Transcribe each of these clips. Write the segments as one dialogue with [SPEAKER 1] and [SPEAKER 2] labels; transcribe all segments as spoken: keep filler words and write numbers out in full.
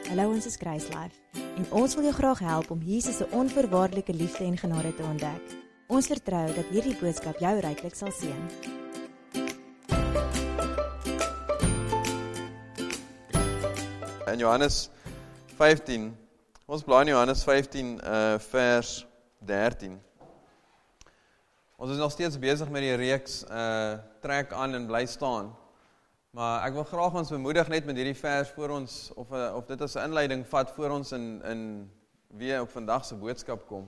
[SPEAKER 1] Hallo, ons is Kruislife en ons wil jou graag help om Jesus se onvoorwaardelike liefde en genade te ontdek. Ons vertrou dat hierdie boodskap jou ryklik sal seën.
[SPEAKER 2] In Johannes vyftien, ons blaai in Johannes vyftien uh, vers dertien. Ons is nog steeds besig met die reeks uh, trek aan en bly staan. Maar ek wil graag ons bemoedig net met hierdie vers voor ons, of, of dit as 'n inleiding vat voor ons in, in weer op vandag se boodskap kom.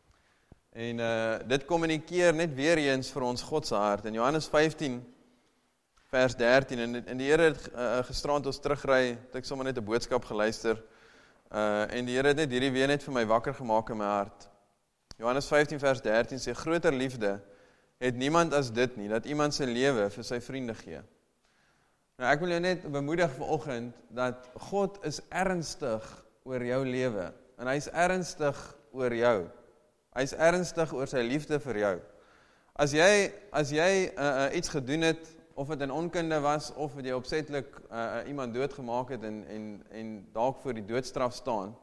[SPEAKER 2] En uh, dit kommunikeer net weer eens vir ons God se hart. In Johannes vyftien vers dertien, en, en die Here het uh, gisterand ons terugry, het ek sommer net 'n boodskap geluister, uh, en die Here het net hierdie weer net vir my wakker gemaak in my hart. Johannes vyftien vers dertien sê, groter liefde het niemand as dit nie, dat iemand sy lewe vir sy vriende gee. Nou ek wil jou net bemoedig vanoggend, dat God is ernstig oor jou lewe, en hy is ernstig oor jou. Hy is ernstig oor sy liefde vir jou. As jy, as jy uh, uh, iets gedoen het, of het in onkunde was, of het jy opsetlik uh, iemand doodgemaak het, en, en, en dalk voor die doodstraf staan,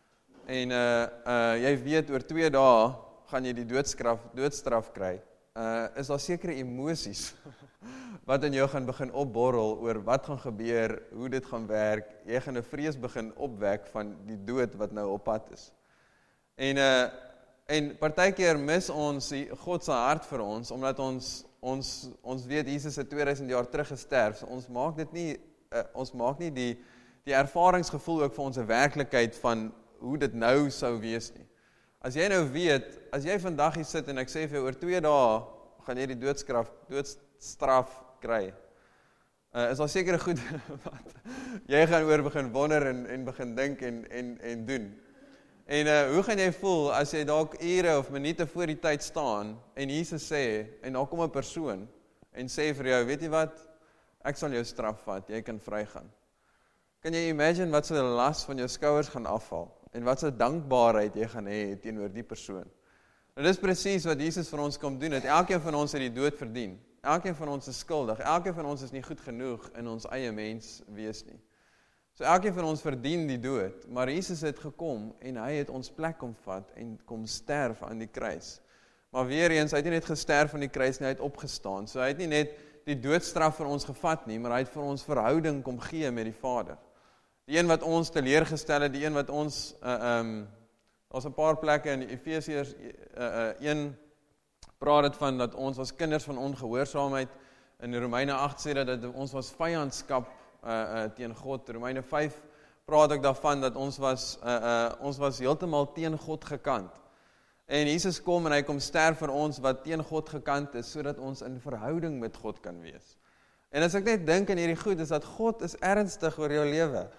[SPEAKER 2] en uh, uh, jy weet, oor twee dae gaan jy die doodstraf, doodstraf kry, uh, is daar sekere emosies, wat in jou gaan begin opborrel oor wat gaan gebeur, hoe dit gaan werk, jy gaan 'n vrees begin opwek van die dood wat nou op pad is. En, uh, en partykeer mis ons die God se hart vir ons, omdat ons, ons, ons weet, Jesus het tweeduisend jaar terug gesterf, so ons maak dit nie, uh, ons maak nie die, die ervaringsgevoel ook vir ons 'n werklikheid van hoe dit nou sou wees nie. As jy nou weet, as jy vandag hier sit en ek sê vir jou, oor twee dae gaan jy die doodstraf, doodstraf kry, uh, is al sekere goed wat jy gaan oor begin wonder en, en begin dink en, en, en doen. En uh, hoe gaan jy voel as jy dalk ure of minute voor die tyd staan en Jesus sê, en daar kom 'n persoon en sê vir jou, weet jy wat, ek sal jou straf vat, jy kan vrygaan. Kan jy imagine wat so 'n las van jou skouers gaan afval en wat so dankbaarheid jy gaan hê teenoor die persoon. En dis presies wat Jesus vir ons kom doen, het elkeen van ons het die dood verdien. Elkeen van ons is skuldig, elkeen van ons is nie goed genoeg in ons eie mens wees nie. So elkeen van ons verdien die dood, maar Jesus het gekom en hy het ons plek kom vat en kom sterf aan die kruis. Maar weer eens, hy het nie net gesterf aan die kruis nie, hy het opgestaan. So hy het nie net die doodstraf vir ons gevat nie, maar hy het vir ons verhouding kom gee met die Vader. Die een wat ons teleurgestel het, die een wat ons, uh, um, daar's 'n paar plekke in Efesiërs uh, uh, een, praat het van dat ons was kinders van ongehoorsaamheid. In Romeine agt sê dat, dat ons was vyandskap uh, uh, teen God. Romeine vyf praat ook daarvan dat ons was, uh, uh, ons was heeltemal teen God gekant. En Jesus kom en hy kom sterf vir ons wat teen God gekant is, sodat ons in verhouding met God kan wees. En as ek net dink in hierdie goed, is dat God is ernstig oor jou lewe.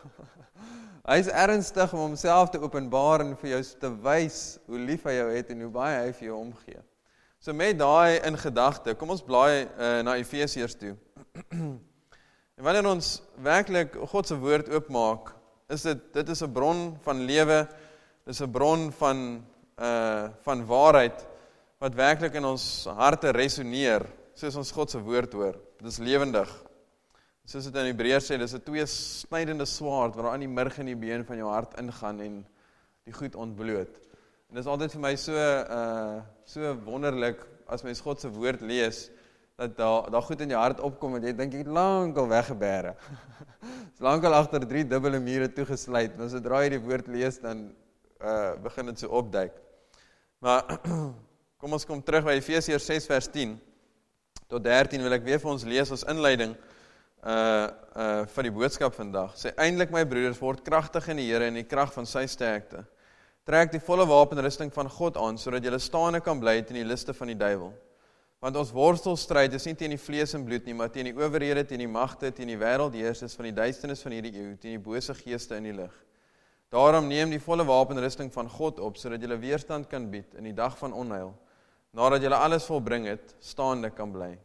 [SPEAKER 2] Hy is ernstig om homself te openbaar en vir jou te wys hoe lief hy jou het en hoe baie hy vir jou omgee. So met daai in gedagte, kom ons blaai uh, na Efesiërs toe. En wanneer ons werklik God se woord oopmaak, is dit, dit is 'n bron van lewe, dit is 'n bron van, uh, van waarheid, wat werklik in ons harte resoneer, soos ons God se woord hoor. Dit is lewendig. Soos dit in Hebreërs sê, dit is 'n twee snydende swaard, waar aan die murg en die been van jou hart ingaan en die goed ontbloot. En dit is altyd vir my so, uh, so wonderlik, as mens God se woord lees, dat daar, daar goed in jou hart opkom, en jy dink, jy het lang al weggebere. Is lang al agter drie dubbele mure toegesluit, en as sodra jy die woord lees, dan uh, begin dit so opduik. Maar, kom ons kom terug by Efesiërs ses vers tien, tot dertien wil ek weer vir ons lees as inleiding, uh, uh, van die boodskap vandag. Sê, eindelik my broeders, word kragtig in die Here en die krag van sy sterkte. Trek die volle wapenrusting van God aan, sodat julle staande kan bly teen die liste van die duiwel. Want ons worstelstryd is nie teen die vlees en bloed nie, maar teen die owerhede, teen die magte, teen die wêreldheersers van die duisternis van hierdie eeu, teen die bose geeste in die lig. Daarom neem die volle wapenrusting van God op, sodat julle weerstand kan bied in die dag van onheil, nadat julle alles volbring het, staande kan bly.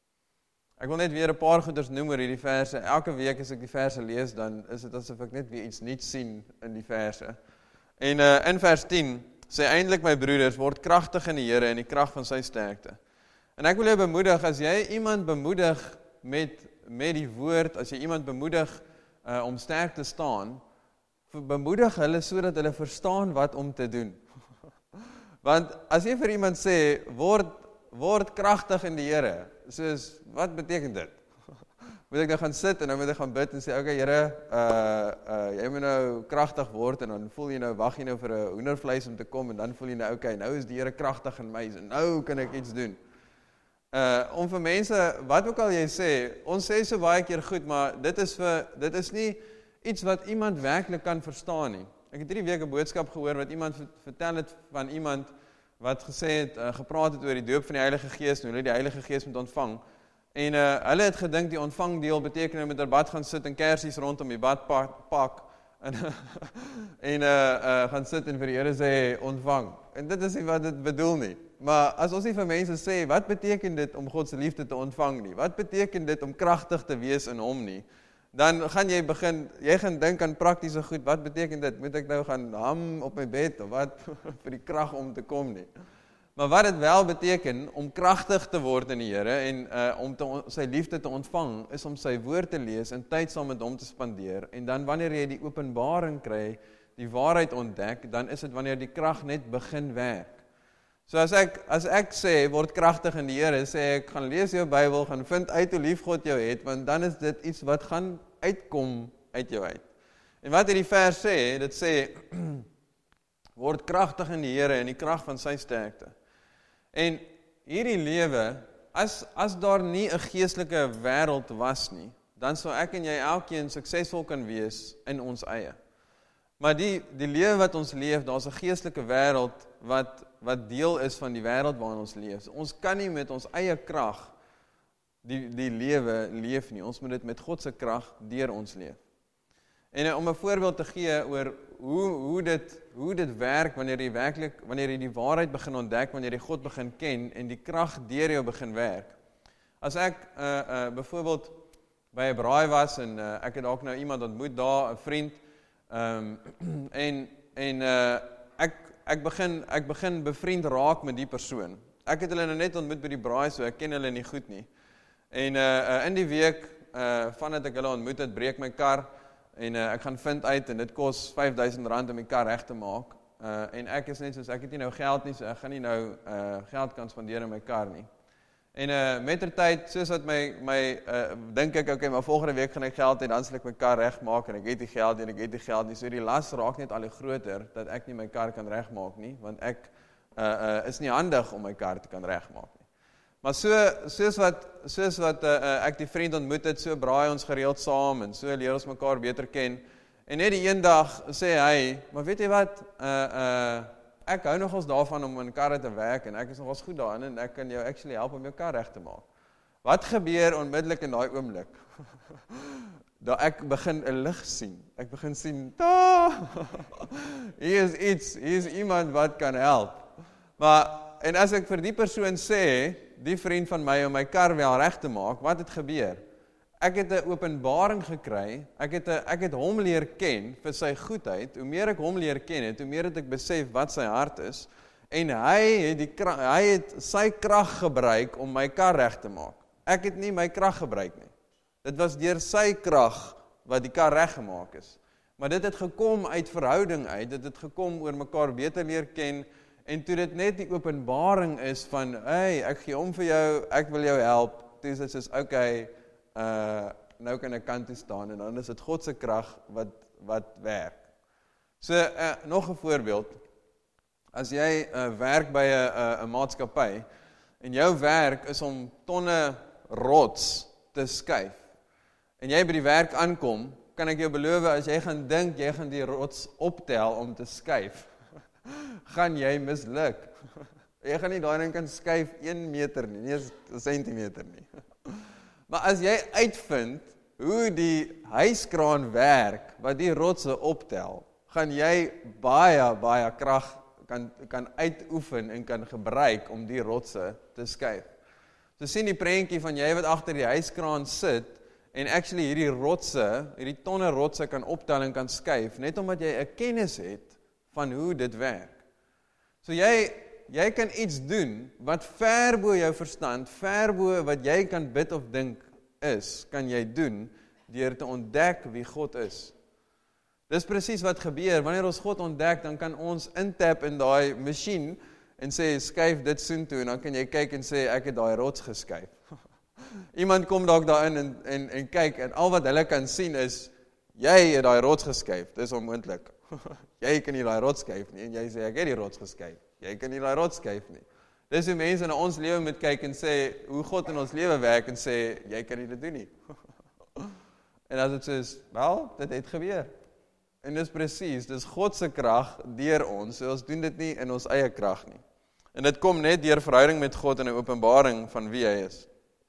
[SPEAKER 2] Ek wil net weer 'n paar goeders noem oor hierdie verse. Elke week as ek die verse lees, dan is dit asof ek net weer iets nuuts sien in die verse. En uh, in vers tien sê, eindelik my broeders, word kragtig in die Here en die krag van sy sterkte. En ek wil jou bemoedig, as jy iemand bemoedig met, met die woord, as jy iemand bemoedig uh, om sterk te staan, bemoedig hulle sodat hulle verstaan wat om te doen. Want as jy vir iemand sê, word, word kragtig in die Here, soos, wat beteken dit? Moet ek nou gaan sit en dan moet ek gaan bid en sê, okay Here, uh, uh, jy moet nou kragtig word en dan voel jy nou, wag jy nou vir 'n hoendervleis om te kom en dan voel jy nou, okay, nou is die Here kragtig in my, nou kan ek iets doen. Uh, om vir mense, wat ook al jy sê, ons sê so baie keer goed, maar dit is, vir, dit is nie iets wat iemand werklik kan verstaan nie. Ek het hierdie week 'n boodskap gehoor wat iemand vertel het van iemand wat gesê het, uh, gepraat het oor die doop van die Heilige Gees, en hoe hulle die Heilige Gees moet ontvang. En uh, hulle het gedink die ontvangdeel beteken hulle met 'n bad gaan sit en kersies rondom die bad pak, pak en, en uh, uh, gaan sit en vir die Here sê ontvang. En dit is nie wat dit bedoel nie. Maar as ons nie vir mense sê, wat beteken dit om God se liefde te ontvang nie? Wat beteken dit om kragtig te wees in hom nie? Dan gaan jy begin, jy gaan dink aan praktiese goed, wat beteken dit? Moet ek nou gaan ham op my bed, of wat, vir die krag om te kom nie? Maar wat dit wel beteken, om kragtig te word in die Here, en uh, om te, sy liefde te ontvang, is om sy woord te lees, en tyd saam met hom te spandeer, en dan wanneer jy die openbaring kry, die waarheid ontdek, dan is dit wanneer die krag net begin werk. So as ek, as ek sê, word kragtig in die Here, sê ek, gaan lees jou Bybel, gaan vind uit hoe lief God jou het, want dan is dit iets wat gaan uitkom uit jou uit. En wat hierdie vers sê, dit sê, word kragtig in die Here, in die krag van sy sterkte. En hierdie lewe, as, as daar nie 'n geestelike wêreld was nie, dan sou ek en jy elkeen suksesvol kan wees in ons eie. Maar die, die lewe wat ons leef, daar's 'n geestelike wêreld wat, wat deel is van die wêreld waarin ons leef. Ons kan nie met ons eie krag die, die lewe leef nie. Ons moet dit met God se krag deur ons leef. En uh, om 'n voorbeeld te gee oor hoe, hoe, dit, hoe dit werk wanneer jy werklik, wanneer jy die waarheid begin ontdek, wanneer jy God begin ken en die krag deur jou begin werk. As ek uh, uh, byvoorbeeld by 'n braai was en uh, ek het dalk nou iemand ontmoet daar, 'n vriend, um, en, en uh, ek, ek, begin, ek begin bevriend raak met die persoon. Ek het hulle nou net ontmoet by die braai, so ek ken hulle nie goed nie. En uh, uh, in die week, uh, vandat ek hulle ontmoet het, breek my kar, en uh, ek gaan vind uit, en dit kos vyf duisend rand om my kar reg te maak, uh, en ek is net soos, ek het nie nou geld nie, so ek gaan nie nou uh, geld kan spandeer in my kar nie. En uh, mettertyd, soos wat my, my uh, dink ek, okay, maar volgende week gaan ek geld hê, dan sal ek my kar regmaak, en ek het die geld nie, en ek het die geld nie, so die las raak net al die groter, dat ek nie my kar kan regmaak nie, want ek uh, uh, is nie handig om my kar te kan regmaak nie. Maar so, soos wat, soos wat uh, ek die vriend ontmoet het, so braai ons gereeld saam, en so leer ons mekaar beter ken, en net die een dag sê hy, maar weet jy wat, uh, uh, ek hou nogals daarvan om in karre te werk, en ek is nogals goed daarin, en ek kan jou actually help om jou kar reg te maak. Wat gebeur onmiddellik in daai oomblik? Dat ek begin 'n lig sien. Ek begin sien, ta, hier is iets, hier is iemand wat kan help. Maar, en as ek vir die persoon sê, die vriend van my, om my kar wel reg te maak, wat het gebeur? Ek het 'n openbaring gekry, ek het, a, ek het hom leer ken vir sy goedheid, hoe meer ek hom leer ken het, hoe meer het ek besef wat sy hart is, en hy het, die, hy het sy krag gebruik om my kar reg te maak. Ek het nie my krag gebruik nie. Dit was deur sy krag wat die kar reg gemaak is. Maar dit het gekom uit verhouding uit, dit het gekom oor mekaar beter leer ken, en toe dit net die openbaring is van, hey, ek gee om vir jou, ek wil jou help, toe is dit soos, okay, uh, nou kan ek kant toe staan, en dan is dit God se krag wat, wat werk. So, uh, nog 'n voorbeeld, as jy uh, werk by 'n maatskappy, en jou werk is om tonne rots te skuif, en jy by die werk aankom, kan ek jou beloof, as jy gaan dink, jy gaan die rots optel om te skuif, gaan jy misluk. Jy gaan nie daarin kan skuif een meter nie, nie eens een centimeter nie. Maar as jy uitvind hoe die hyskraan werk, wat die rotse optel, gaan jy baie, baie krag kan, kan uitoefen en kan gebruik om die rotse te skuif. So sien die prentjie van jy wat agter die hyskraan sit, en actually hierdie rotse, hierdie tonne rotse kan optel en kan skuif, net omdat jy 'n kennis het van hoe dit werk. So jy, jy kan iets doen, wat ver bo jou verstand, ver bo wat jy kan bid of dink is, kan jy doen, deur te ontdek wie God is. Dis presies wat gebeur, wanneer ons God ontdek, dan kan ons intap in daai masjien, en sê, skuif dit soontoe, en dan kan jy kyk en sê, ek het daai rots geskuif. Iemand kom dalk daarin en, en, en kyk, en al wat hulle kan sien is, jy het daai rots geskuif, dis onmoontlik. Jy kan nie daai rots skuif nie, en jy sê, ek het die rots geskuif. Jy kan nie daai rots skuif nie. Dis hoe mense na ons lewe moet kyk en sê, hoe God in ons lewe werk, en sê, jy kan nie dit doen nie. En as dit so is, wel, dit het gebeur. En dis presies, dis God se krag deur ons, so ons doen dit nie in ons eie krag nie. En dit kom net deur verhouding met God en 'n openbaring van wie hy is.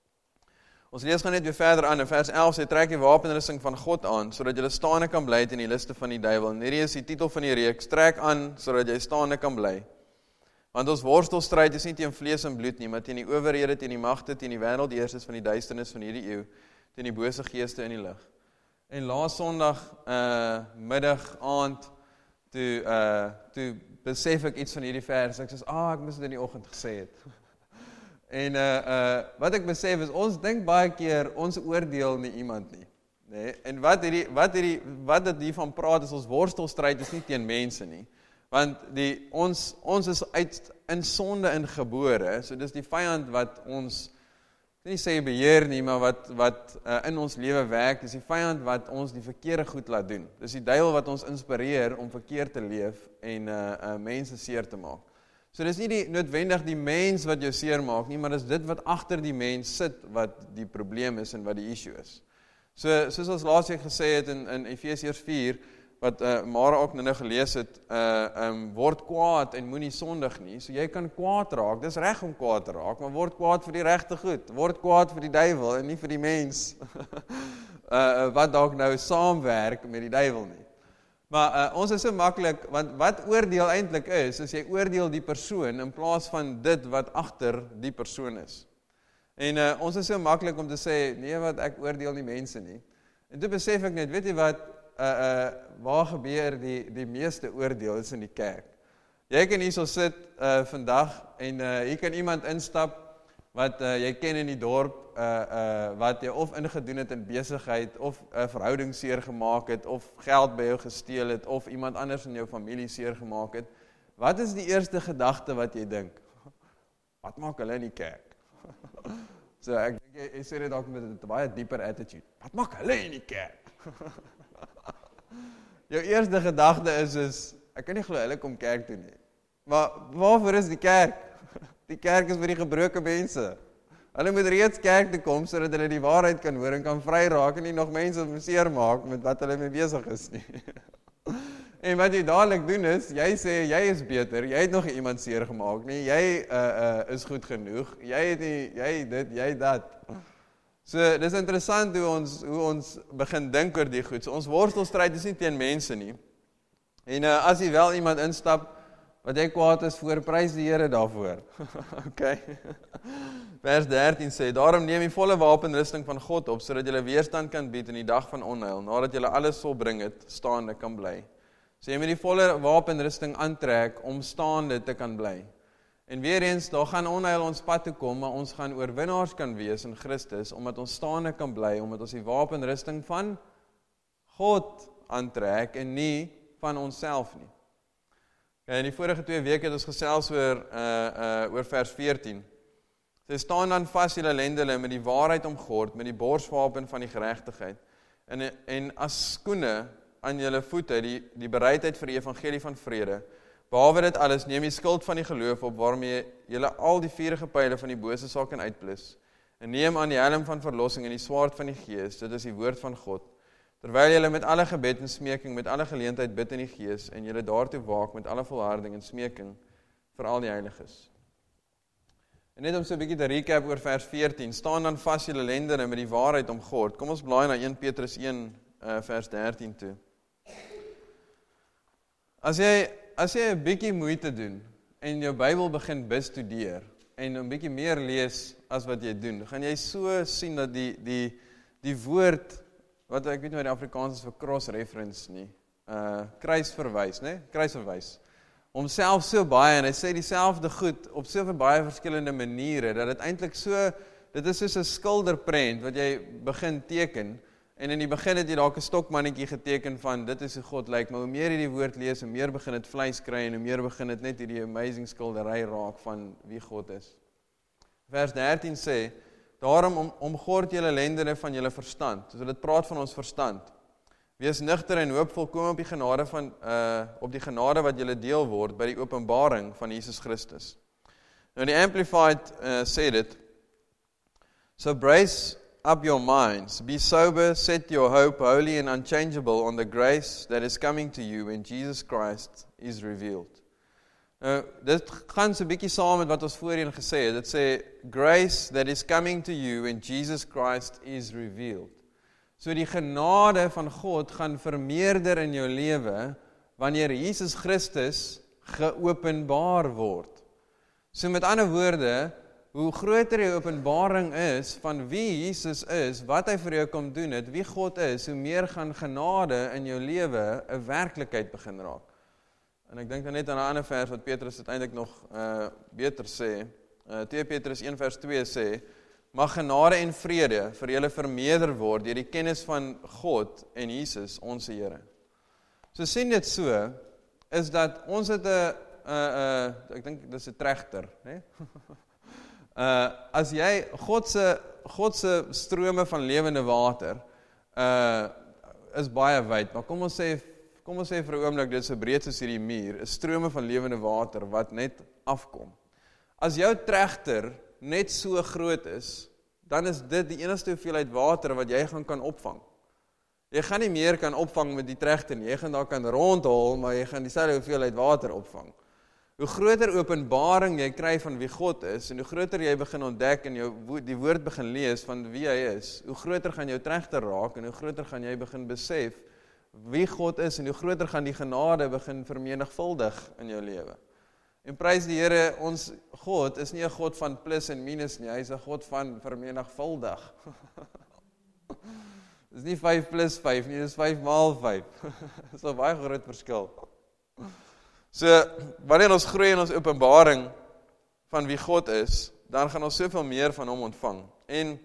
[SPEAKER 2] Ons lees gaan net weer verder aan, in vers elf sê, trek die wapenrusting van God aan, sodat jy staande kan bly teen die liste van die duiwel. En hierdie is die titel van die reeks, trek aan, sodat jy staande kan bly. Want ons worstelstryd is nie teen vlees en bloed nie, maar teen die owerhede, teen die magte, teen die wêreldheersers van die duisternis van hierdie eeu, teen die bose geeste in die lig. En laas Sondag uh, middag, aand, toe, uh, toe besef ek iets van hierdie vers, ek sê, ah, ek moes dit in die oggend gesê het. En uh, uh, wat ek besef is, ons dink baie keer, ons oordeel nie iemand nie. Nee? En wat, hierdie, wat, hierdie, wat dit hiervan praat, is ons worstelstryd is nie teen mense nie. Want die, ons, ons is uit in sonde ingebore, so dis die vyand wat ons, nie sê beheer nie, maar wat, wat uh, in ons lewe werk, dis die vyand wat ons die verkeerde goed laat doen. Dis die duiwel wat ons inspireer om verkeerd te leef en uh, uh, mense seer te maak. So dis nie die, noodwendig die mens wat jou seer maak nie, maar dis dit wat agter die mens sit wat die probleem is en wat die issue is. So soos ons laas week gesê het in, in Efesiërs vier, wat uh, Mara ook nou gelees het, uh, um, word kwaad en moenie sondig nie. So jy kan kwaad raak, dis reg om kwaad te raak, maar word kwaad vir die regte goed. Word kwaad vir die duiwel en nie vir die mens uh, wat dalk nou saamwerk met die duiwel nie. Maar uh, ons is so maklik, want wat oordeel eintlik is, is jy oordeel die persoon in plaas van dit wat agter die persoon is. En uh, ons is so maklik om te sê, nee wat, ek oordeel nie mense nie. En toe besef ek net, weet jy wat, Uh, uh, waar gebeur die, die meeste oordeel is in die kerk. Jy kan hier so sit uh, vandag en uh, hier kan iemand instap wat uh, jy ken in die dorp, uh, uh, wat jy of ingedoen het in besigheid, of 'n uh, verhouding seer gemaak het, of geld by jou gesteel het, of iemand anders in jou familie seer gemaak het. Wat is die eerste gedagte wat jy dink? Wat maak hulle in die kerk? So ek dink jy, jy sê dit dalk met 'n baie dieper attitude. Wat maak hulle in die kerk? Jou eerste gedagte is, is, ek kan nie glo hulle kom kerk toe nie. Maar waarvoor is die kerk? Die kerk is vir die gebroke mense. Hulle moet reeds kerk toe kom, sodat hulle die waarheid kan hoor en kan vry raak en nie nog mense seer maak met wat hulle mee besig is nie. En wat jy dadelik doen is, jy sê, jy is beter, jy het nog iemand seer gemaak nie, jy uh, uh, is goed genoeg, jy het nie, jy dit, jy dat. So, dit is interessant hoe ons, hoe ons begin dink oor die goed. So, ons worstelstryd is nie teen mense nie. En uh, as jy wel iemand instap, wat jy kwaad is voor, prys die Here daarvoor. Okay. Vers dertien sê, daarom neem die volle wapenrusting van God op, sodat jy weerstand kan bied in die dag van onheil, nadat jy alles volbring het, staande kan bly. So jy moet die volle wapenrusting aantrek, om staande te kan bly. En weer eens, daar gaan onheil ons pad toe kom, maar ons gaan oorwinnaars kan wees in Christus, omdat ons staande kan bly, omdat ons die wapenrusting van God aantrek, en nie van onsself nie. Okay, in die vorige twee weke het ons gesels oor, uh, uh, oor vers veertien. Sy staan dan vas julle lendele met die waarheid omgord, met die borswapen van die geregtigheid, en, en as skoene aan julle voete, die, die bereidheid vir die evangelie van vrede. Behalwe dit alles, neem die skild van die geloof op, waarmee julle al die vurige pyle van die bose sal kan uitblus, en neem aan die helm van verlossing en die swaard van die Gees, dit is die woord van God, terwyl julle met alle gebed en smeking, met alle geleentheid bid in die Gees, en julle daartoe waak met alle volharding en smeking vir al die heiliges. En net om so 'n bietjie te recap oor vers veertien, staan dan vas julle lendene met die waarheid omgord. Kom ons blaai na een Petrus een uh, vers dertien toe. As jy As jy 'n bietjie moeite doen en jou Bybel begin bestudeer en 'n bietjie meer lees as wat jy doen, gaan jy so sien dat die die die woord wat ek weet nie wat die Afrikaans is vir cross-reference nie, uh kruisverwys, né? Kruisverwys. Homself so baie en hy sê dieselfde goed op soveel baie verskillende maniere dat dit eintlik so dit is soos 'n skilderprent wat jy begin teken En in die begin het jy dalk 'n stokmannetjie geteken van dit is hoe God lyk, maar hoe meer jy die woord lees, hoe meer begin dit vleis kry en hoe meer begin dit net hierdie amazing skildery raak van wie God is. Vers dertien sê, daarom om, omgord julle lendene van julle verstand. So dit praat van ons verstand. Wees nugter en hoopvol, kom op die genade van uh, op die genade wat julle deel word by die openbaring van Jesus Christus. Nou die Amplified uh, sê dit, so brace up your minds, be sober, set your hope holy and unchangeable on the grace that is coming to you when Jesus Christ is revealed. Nou, dit gaan so 'n bietjie saam met wat ons voorheen gesê het. Dit sê, grace that is coming to you when Jesus Christ is revealed. So die genade van God gaan vermeerder in jou lewe wanneer Jesus Christus geopenbaar word. So met ander woorde, hoe groter die openbaring is van wie Jesus is, wat hy vir jou kom doen het, wie God is, hoe meer gaan genade in jou lewe 'n werklikheid begin raak. En ek dink dan net aan 'n ander vers wat Petrus uiteindelik nog uh, beter sê. Uh, twee Petrus een vers twee sê, mag genade en vrede vir julle vermeerder word deur die kennis van God en Jesus, ons Here. So sien dit so, is dat ons het 'n, uh, uh, ek dink dis 'n trechter, né? Uh, as jy God se God se strome van lewende water uh, is baie wyd, maar kom ons sê kom ons sê vir 'n oomblik dit is so breed soos hierdie muur, 'n strome van lewende water wat net afkom. As jou trechter net so groot is, dan is dit die enigste hoeveelheid water wat jy gaan kan opvang. Jy gaan nie meer kan opvang met die trechter nie, jy gaan daar kan rondhol, maar jy gaan dieselfde hoeveelheid water opvang. Hoe groter openbaring jy kry van wie God is, en hoe groter jy begin ontdek en jou die woord begin lees van wie hy is, hoe groter gaan jou trechter raak, en hoe groter gaan jy begin besef wie God is, en hoe groter gaan die genade begin vermenigvuldig in jou lewe. En prys die Here, ons God is nie 'n God van plus en minus nie, hy is 'n God van vermenigvuldig. Dit is nie vyf plus vyf nie, dit is vyf maal vyf. Dit is 'n baie groot verskil. So, wanneer ons groei in ons openbaring van wie God is, dan gaan ons soveel meer van hom ontvang. En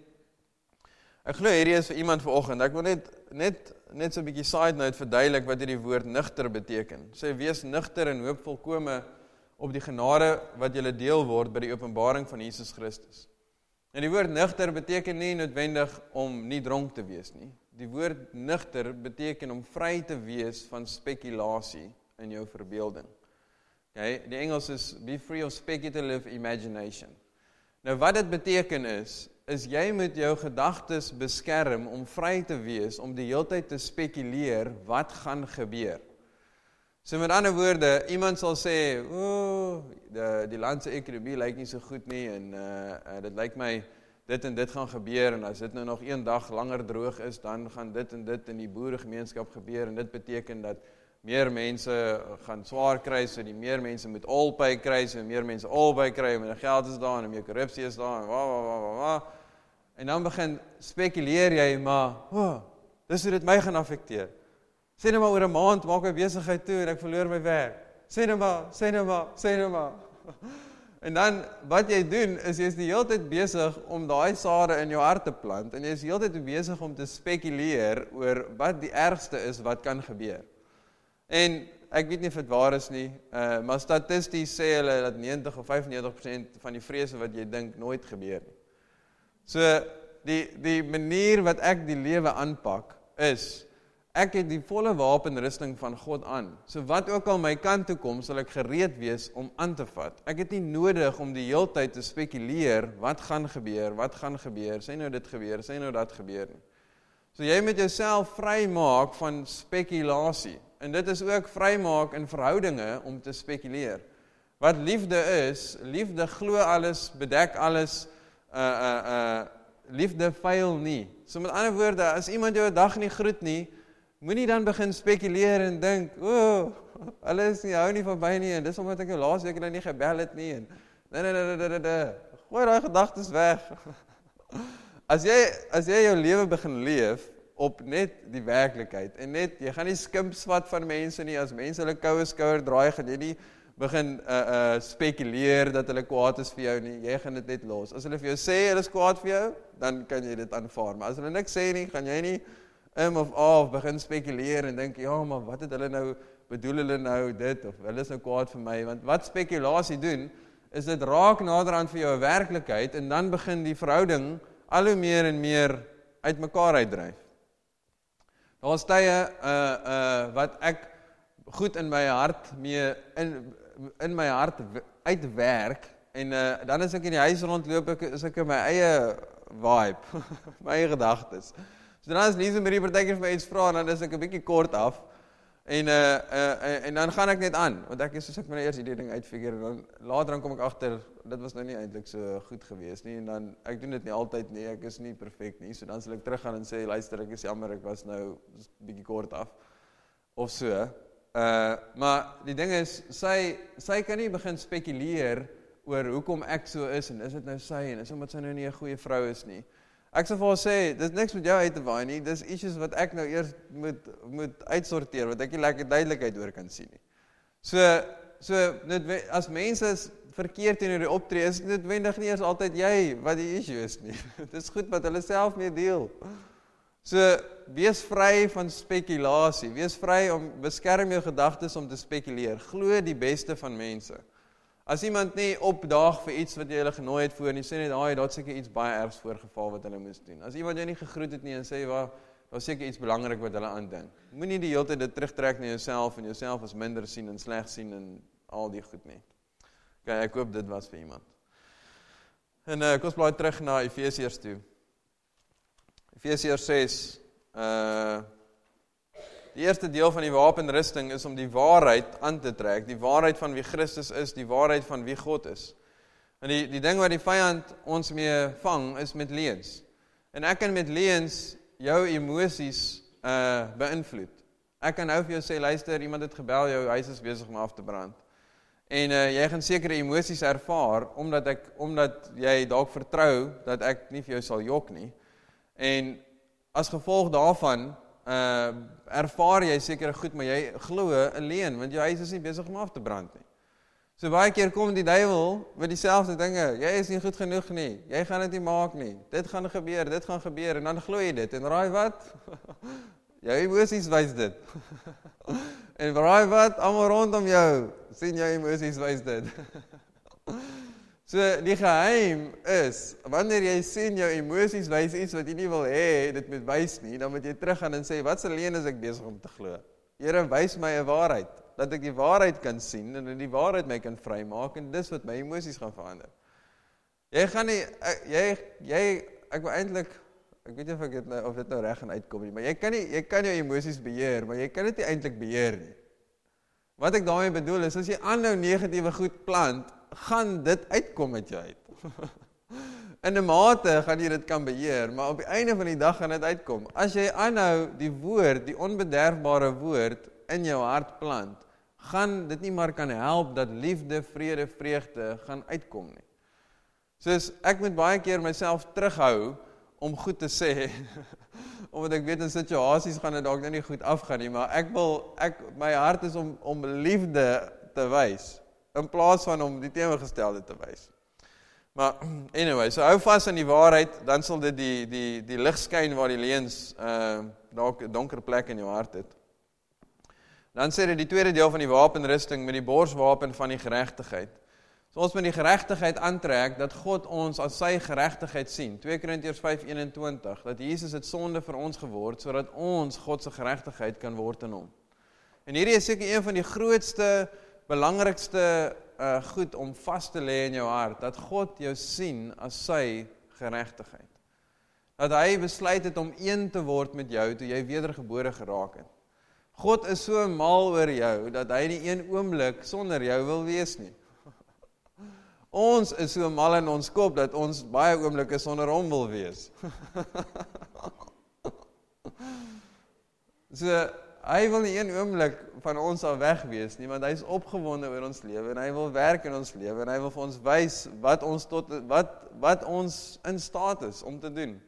[SPEAKER 2] ek glo hierdie is vir iemand vanoggend. Ek wil net net net so 'n bietjie side note verduidelik wat hierdie woord nugter beteken. Sê wees nugter en hoop volkome op die genade wat julle deel word by die openbaring van Jesus Christus. En die woord nugter beteken nie noodwendig om nie dronk te wees nie. Die woord nugter beteken om vry te wees van spekulasie in jou verbeelding. Okay, die Engels is be free of speculative imagination. Nou wat dit beteken is, is jy moet jou gedagtes beskerm om vry te wees, om die heeltyd te spekuleer wat gaan gebeur. So met ander woorde, iemand sal sê, o, die, die landse ekonomie lyk nie so goed nie, en uh, uh, dit lyk my, dit en dit gaan gebeur, en as dit nou nog een dag langer droog is, dan gaan dit en dit in die boeregemeenskap gebeur, en dit beteken dat meer mense gaan swaar kry, so die meer mense moet albei kry, so meer mense albei kry, en meer geld is daar, en meer korrupsie is daar, en wa, wa, wa, wa, wa. En dan begin spekuleer jy, maar, oh, dis hoe dit my gaan affekteer. Sê nou maar oor 'n maand, maak my besigheid toe, en ek verloor my werk. Sê nou maar, sê nou maar, sê nou maar. En dan, wat jy doen, is jy is die hele tyd besig om daai sade in jou hart te plant, en jy is die hele tyd besig om te spekuleer oor wat die ergste is wat kan gebeur. En ek weet nie of dit waar is nie, uh, maar statisties sê hulle dat negentig of vyfennegentig persent van die vrese wat jy dink nooit gebeur nie. So die die manier wat ek die lewe aanpak is, ek het die volle wapenrusting van God aan. So wat ook al my kant toe kom, sal ek gereed wees om aan te vat. Ek het nie nodig om die heeltyd te spekuleer wat gaan gebeur, wat gaan gebeur, sê nou dit gebeur, sê nou dat gebeur nie. So jy moet jouself vrymaak van spekulasie. En dit is ook vrymaak in verhoudinge om te spekuleer. Wat liefde is, liefde glo alles, bedek alles, uh, uh, uh, liefde fail nie. So met ander woorde, as iemand jou 'n dag nie groet nie, moenie dan begin spekuleer en dink, o, oh, hulle is nie, hou nie van my nie, en dis omdat ek jou laas week hulle nie gebel het nie, en nee, nee, nee, nee, nee, nee, gooi daai gedagtes weg. As jy, as jy jou lewe begin leef, op net die werklikheid, en net, jy gaan nie skimps vat van mense nie, as mense hulle koue skouer draai, gaan jy nie begin uh, uh, spekuleer dat hulle kwaad is vir jou nie, jy gaan dit net los. As hulle vir jou sê, hulle is kwaad vir jou, dan kan jy dit aanvaar, maar as hulle niks sê nie, gaan jy nie im of af begin spekuleer en dink, ja, maar wat het hulle nou, bedoel hulle nou dit, of hulle is nou kwaad vir my, want wat spekulasie doen, is dit raak naderhand vir jou 'n werklikheid, en dan begin die verhouding al hoe meer en meer uit mekaar uitdryf. Daar is tye, uh, uh, wat ek goed in my hart mee, in, in my hart uitwerk, en uh, dan as ek in die huis rondloop, ek, is ek in my eie vibe, my eie gedagtes. So dan as Lise Marie partykeer vir my iets vra, dan is ek 'n bietjie kort af, en, uh, uh, en dan gaan ek net aan, want ek is soos ek my eers die ding uitfigure, en dan later dan kom ek agter, dit was nou nie eintlik so goed gewees nie, en dan, ek doen dit nie altyd nie, ek is nie perfek nie, so dan sal ek teruggaan en sê, luister, ek is jammer, ek was nou bietjie kort af, of so, uh, maar die ding is, sy, sy kan nie begin spekuleer oor hoekom ek so is, en is dit nou sy, en is omdat sy nou nie 'n goeie vrou is nie. Ek sal vir haar sê, dit is niks met jou uit te waai nie, dis issues wat ek nou eers moet, moet uitsorteer, wat ek nie lekker duidelikheid oor kan sien nie. So, so net, as mense verkeerd teenoor die optree, is dit noodwendig nie eers altyd jy wat die issue is nie. Dit is goed wat hulle self mee deel. So, wees vry van spekulasie, wees vry om, beskerm jou gedagtes om te spekuleer, glo die beste van mense. As iemand nie opdaag vir iets wat jy hulle genooi het voor, en jy sê net, "Ag, daar het seker iets baie ergs voorgeval wat hulle moes doen." As iemand jou nie gegroet het nie en sê, "Wa, daar's seker iets belangrik wat hulle aandink." Moenie die hele tyd dit terugtrek na jouself en jouself as minder sien en sleg sien en al die goed nie. Okay, ek hoop dit was vir iemand. En uh, kom ons blaai terug na Efesiërs toe. Efesiërs ses, uh die eerste deel van die wapenrusting is om die waarheid aan te trek, die waarheid van wie Christus is, die waarheid van wie God is. En die, die ding wat die vyand ons mee vang, is met leuns. En ek kan met leuns jou emosies uh, beïnvloed. Ek kan nou vir jou sê, luister, iemand het gebel, jou huis is besig om af te brand. En uh, jy gaan sekere emosies ervaar, omdat, ek, omdat jy dalk vertrou, dat ek nie vir jou sal jok nie. En as gevolg daarvan, Uh, ervaar jy sekere goed, maar jy glo 'n leuen, want jou huis is nie besig om af te brand nie. So baie keer kom die duiwel met dieselfde dinge, jy is nie goed genoeg nie, jy gaan dit nie maak nie, dit gaan gebeur, dit gaan gebeur, en dan glo jy dit, en raai wat? Jou emosies wys dit. En raai wat? Almal rondom jou sien jou emosies wys dit. So, die geheim is, wanneer jy sien jou emosies wys iets wat jy nie wil hê, dit moet wys nie, dan moet jy teruggaan en sê, wat se leuen is ek besig om te glo? Here, wys my 'n waarheid, dat ek die waarheid kan sien, en die waarheid my kan vrymaak, en dis wat my emosies gaan verander. Jy gaan nie, jy, jy, ek wil eintlik, ek weet nie of, ek dit nou, of dit nou reg gaan uitkom nie, maar jy kan nie, jy kan jou emosies beheer, maar jy kan dit nie eintlik beheer nie. Wat ek daarmee bedoel is, as jy aanhou negatiewe goed plant, gaan dit uitkom met jou uit. In 'n mate gaan jy dit kan beheer, maar op die einde van die dag gaan dit uitkom. As jy aanhou die woord, die onbederfbare woord in jou hart plant, gaan dit nie maar kan help dat liefde, vrede, vreugde gaan uitkom nie. Soos ek moet baie keer myself terughou om goed te sê, omdat ek weet in situasies gaan dit dalk nou nie goed afgaan nie, maar ek wil, ek, my hart is om, om liefde te wys, in plaas van om die teenoorgestelde te wys. Maar anyway, so hou vas aan die waarheid, dan sal dit die, die, die lig skyn waar die leuns uh, dalk 'n donker plek in jou hart het. Dan sê dit die tweede deel van die wapenrusting met die borswapen van die geregtigheid. So ons moet die geregtigheid aantrek, dat God ons as sy geregtigheid sien. twee Korintiërs vyf eenentwintig, dat Jesus het sonde vir ons geword, sodat ons God se geregtigheid kan word in hom. En hierdie is seker een van die grootste, belangrikste uh, goed om vas te lê in jou hart, dat God jou sien as sy geregtigheid. Dat hy besluit het om een te word met jou, toe jy wedergebore geraak het. God is so mal oor jou, dat hy nie een oomblik sonder jou wil wees nie. Ons is so mal in ons kop, dat ons baie oomblikke sonder hom wil wees. So, hy wil nie een oomblik van ons al weg wees nie, want hy is opgewonde oor ons lewe, en hy wil werk in ons lewe, en hy wil vir ons wys wat ons, tot, wat, wat ons in staat is om te doen.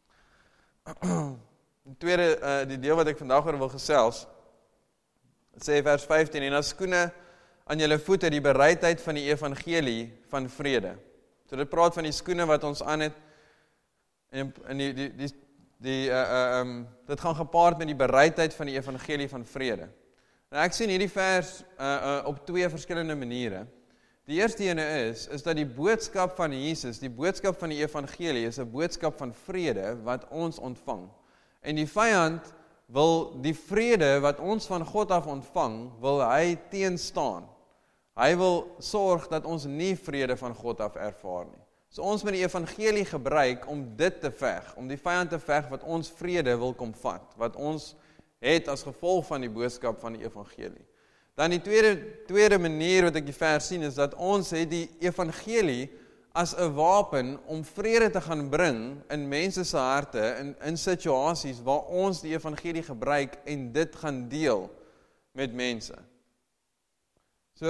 [SPEAKER 2] Die tweede, uh, die deel wat ek vandag oor wil gesels, sê vers vyftien, en as skoene aan julle voete die bereidheid van die evangelie van vrede. So dit praat van die skoene wat ons aan het, en, en die, die, die die, uh, uh, um, dit gaan gepaard met die bereidheid van die evangelie van vrede. En ek sien hierdie vers uh, uh, op twee verskillende maniere. Die eerste ene is, is dat die boodskap van Jesus, die boodskap van die evangelie, is 'n boodskap van vrede wat ons ontvang. En die vyand wil die vrede wat ons van God af ontvang, wil hy teenstaan. Hy wil sorg dat ons nie vrede van God af ervaar nie. So ons moet die evangelie gebruik om dit te veg, om die vyand te veg wat ons vrede wil kom vat, wat ons het as gevolg van die boodskap van die evangelie. Dan die tweede, tweede manier wat ek die vers sien, is dat ons het die evangelie as 'n wapen om vrede te gaan bring in mense se harte, in, in situasies waar ons die evangelie gebruik en dit gaan deel met mense. So,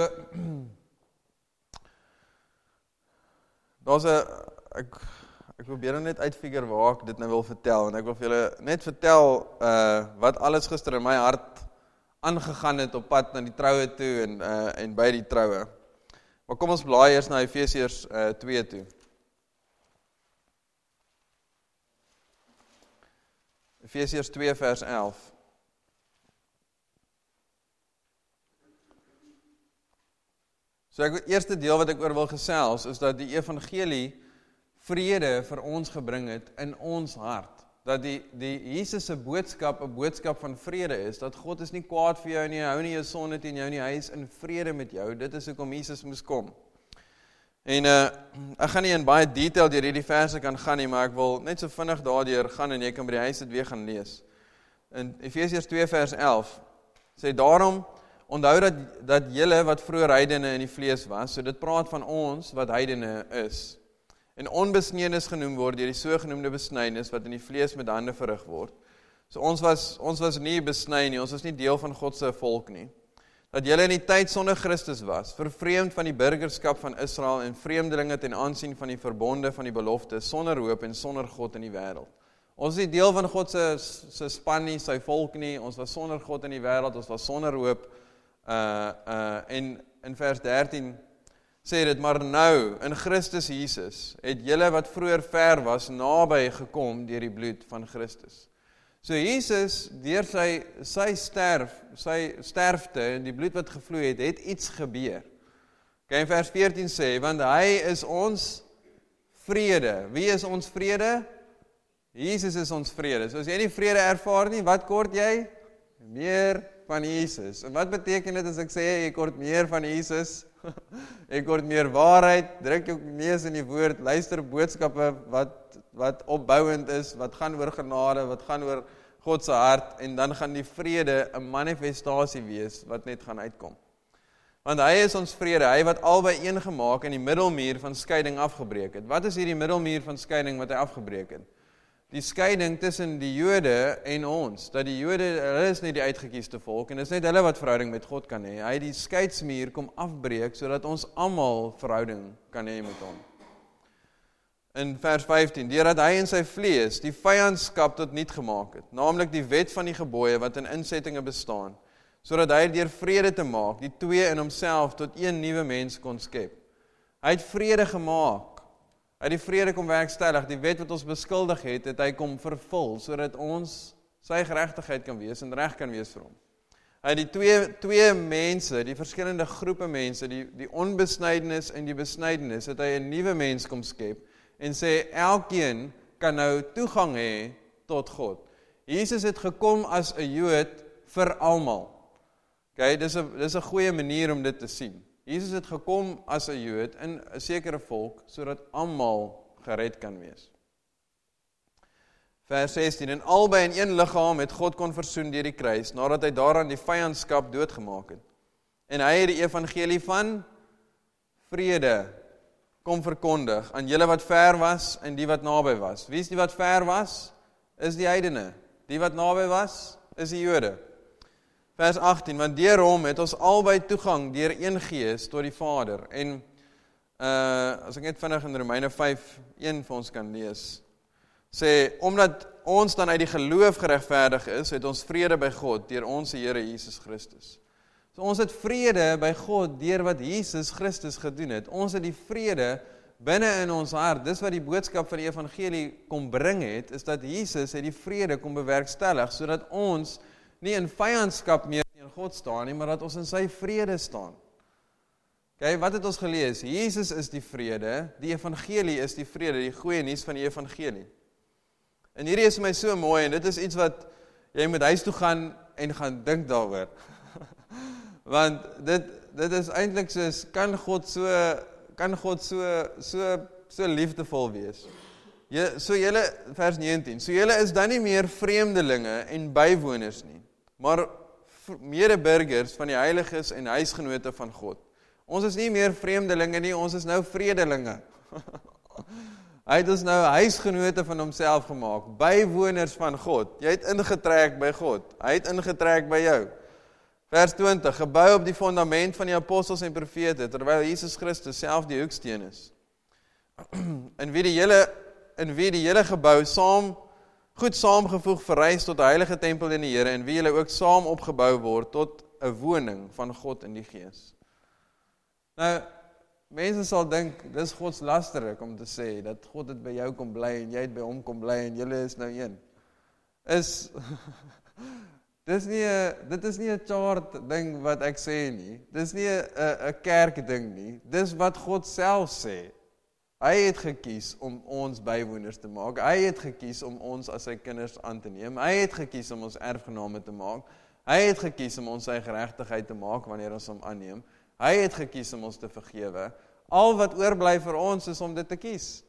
[SPEAKER 2] daar's 'n, ek, ek probeer net uitfigure waar ek dit nou wil vertel, en ek wil vir julle net vertel uh, wat alles gister in my hart aangegaan het op pad na die troue toe en, uh, en by die troue. Maar kom ons blaai eers na Efesiërs uh, twee toe. Efesiërs twee vers elf. So ek, eerste deel wat ek oor wil gesels, is dat die evangelie vrede vir ons gebring het in ons hart. Dat die, die Jesus se boodskap 'n boodskap van vrede is, dat God is nie kwaad vir jou nie, hy hou nie jou sonde teen jou nie, hy is in vrede met jou. Dit is hoekom Jesus moes kom. En uh, ek gaan nie in baie detail deur hierdie verse kan gaan nie, maar ek wil net so vinnig daardeur gaan en jy kan by die huis dit weer gaan lees. In Efesiërs twee vers elf sê daarom onthou dat dat julle wat vroeër heidene in die vlees was, so dit praat van ons wat heidene is, en onbesnedenis genoem word deur die sogenoemde besnydenis wat in die vlees met hande verrig word. So ons was ons was nie besny nie, ons was nie deel van God se volk nie. Dat julle in die tyd sonder Christus was, vervreemd van die burgerskap van Israel en vreemdelinge ten aansien van die verbonde van die belofte, sonder hoop en sonder God in die wêreld. Ons is nie deel van God se se span nie, sy volk nie, ons was sonder God in die wêreld, ons was sonder hoop. Uh uh en in vers dertien sê dit, maar nou, in Christus Jesus, het julle wat vroeër ver was, naby gekom deur die bloed van Christus. So Jesus, deur sy, sy sterf, sy sterfte, die bloed wat gevloei het, het iets gebeur. Okay, in vers veertien sê, want hy is ons vrede. Wie is ons vrede? Jesus is ons vrede. So as jy nie vrede ervaar nie, wat kort jy? Meer van Jesus. En wat beteken dit as ek sê, jy kort meer van Jesus? Ek kort meer waarheid, druk jou neus in die woord, luister boodskappe wat, wat opbouend is, wat gaan oor genade, wat gaan oor God se hart, en dan gaan die vrede 'n manifestasie wees, wat net gaan uitkom. Want hy is ons vrede, hy wat albei een gemaak en die middelmuur van skeiding afgebreek het. Wat is hierdie middelmuur van skeiding wat hy afgebreek het? Die skeiding tussen die Jode en ons, dat die Jode, hulle is nie die uitgekiesde volk, en dit is net hulle wat verhouding met God kan hê. Hy het die skeidsmuur kom afbreek, sodat ons almal verhouding kan hê met hom. In vers vyftien, deurdat hy in sy vlees die vyandskap tot niet gemaak het, naamlik die wet van die gebooie wat in insettinge bestaan, sodat hy deur vrede te maak, die twee in homself tot een nuwe mens kon skep. Hy het vrede gemaak. Hy het die vrede kom werkstellig, die wet wat ons beskuldig het, het hy kom vervul, sodat ons sy geregtigheid kan wees en reg kan wees vir hom. Hy het die twee, twee mense, die verskillende groepe mense, die, die onbesnydenis en die besnydenis, het hy 'n nuwe mens kom skep, en sê, elkeen kan nou toegang hê tot God. Jesus het gekom as 'n Jood vir almal. Okay, dis 'n dis 'n goeie manier om dit te sien. Jesus het gekom as 'n Jood in 'n sekere volk, sodat almal gered kan wees. Vers sestien, en albei in een liggaam met God kon versoen deur die kruis, nadat hy daaraan die vyandskap doodgemaak het. En hy het die evangelie van vrede kom verkondig aan julle wat ver was en die wat naby was. Wie is die wat ver was? Is die heidene. Die wat naby was, is die Jode. Vers agttien, want deur hom het ons albei toegang deur een gees tot die Vader. En uh, as ek net vinnig in Romeine vyf een vir ons kan lees, sê, omdat ons dan uit die geloof geregverdig is, het ons vrede by God deur ons Here Jesus Christus. So ons het vrede by God deur wat Jesus Christus gedoen het. Ons het die vrede binne in ons hart, dis wat die boodskap van die evangelie kom bring het, is dat Jesus het die vrede kom bewerkstellig, sodat ons nie in vyandskap meer teen God staan nie, maar dat ons in sy vrede staan. Okay, wat het ons gelees? Jesus is die vrede, die evangelie is die vrede, die goeie nuus van die evangelie. En hierdie is my so mooi, en dit is iets wat jy moet huis toe gaan en gaan dink daaroor. Want dit, dit is eintlik soos, kan God so, kan God so, so, so liefdevol wees. Jy, so julle, vers negentien, so julle is dan nie meer vreemdelinge en bywoners nie, maar medeburgers van die heiliges en huisgenote van God. Ons is nie meer vreemdelinge nie, ons is nou vredelinge. Hy het ons nou huisgenote van homself gemaak, bywoners van God. Jy het ingetrek by God, hy het ingetrek by jou. Vers twintig, gebou op die fundament van die apostels en profete, terwyl Jesus Christus self die hoeksteen is. In wie die hele, in wie die hele gebou saam, goed saamgevoeg verrys tot 'n heilige tempel in die Here, en wie julle ook saam opgebou word tot 'n woning van God in die Gees. Nou, mense sal dink, dis Gods lasterik om te sê, dat God het by jou kom bly, en jy het by hom kom bly, en julle is nou een. Is, dis nie a, dit is nie 'n chart ding wat ek sê nie, dis nie 'n kerk ding nie, dis wat God self sê. Hy het gekies om ons bywoners te maak, hy het gekies om ons as sy kinders aan te neem, hy het gekies om ons erfgename te maak, hy het gekies om ons sy geregtigheid te maak wanneer ons hom aanneem, hy het gekies om ons te vergewe. Al wat oorbly vir ons is om dit te kies.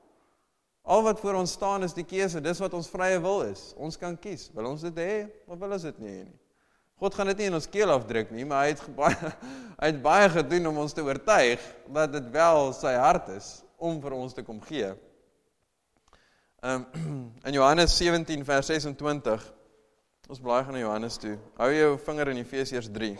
[SPEAKER 2] Al wat voor ons staan is die keuse, dis wat ons vrye wil is. Ons kan kies, wil ons dit hê, of wil ons dit nie hê nie. God gaan dit nie in ons keel afdruk nie, maar hy het, baie, hy het baie gedoen om ons te oortuig, dat dit wel sy hart is, om vir ons te kom gee. Um, in Johannes sewentien vers sesentwintig, ons blaai gaan na Johannes toe, hou jou vinger in Efesiërs drie.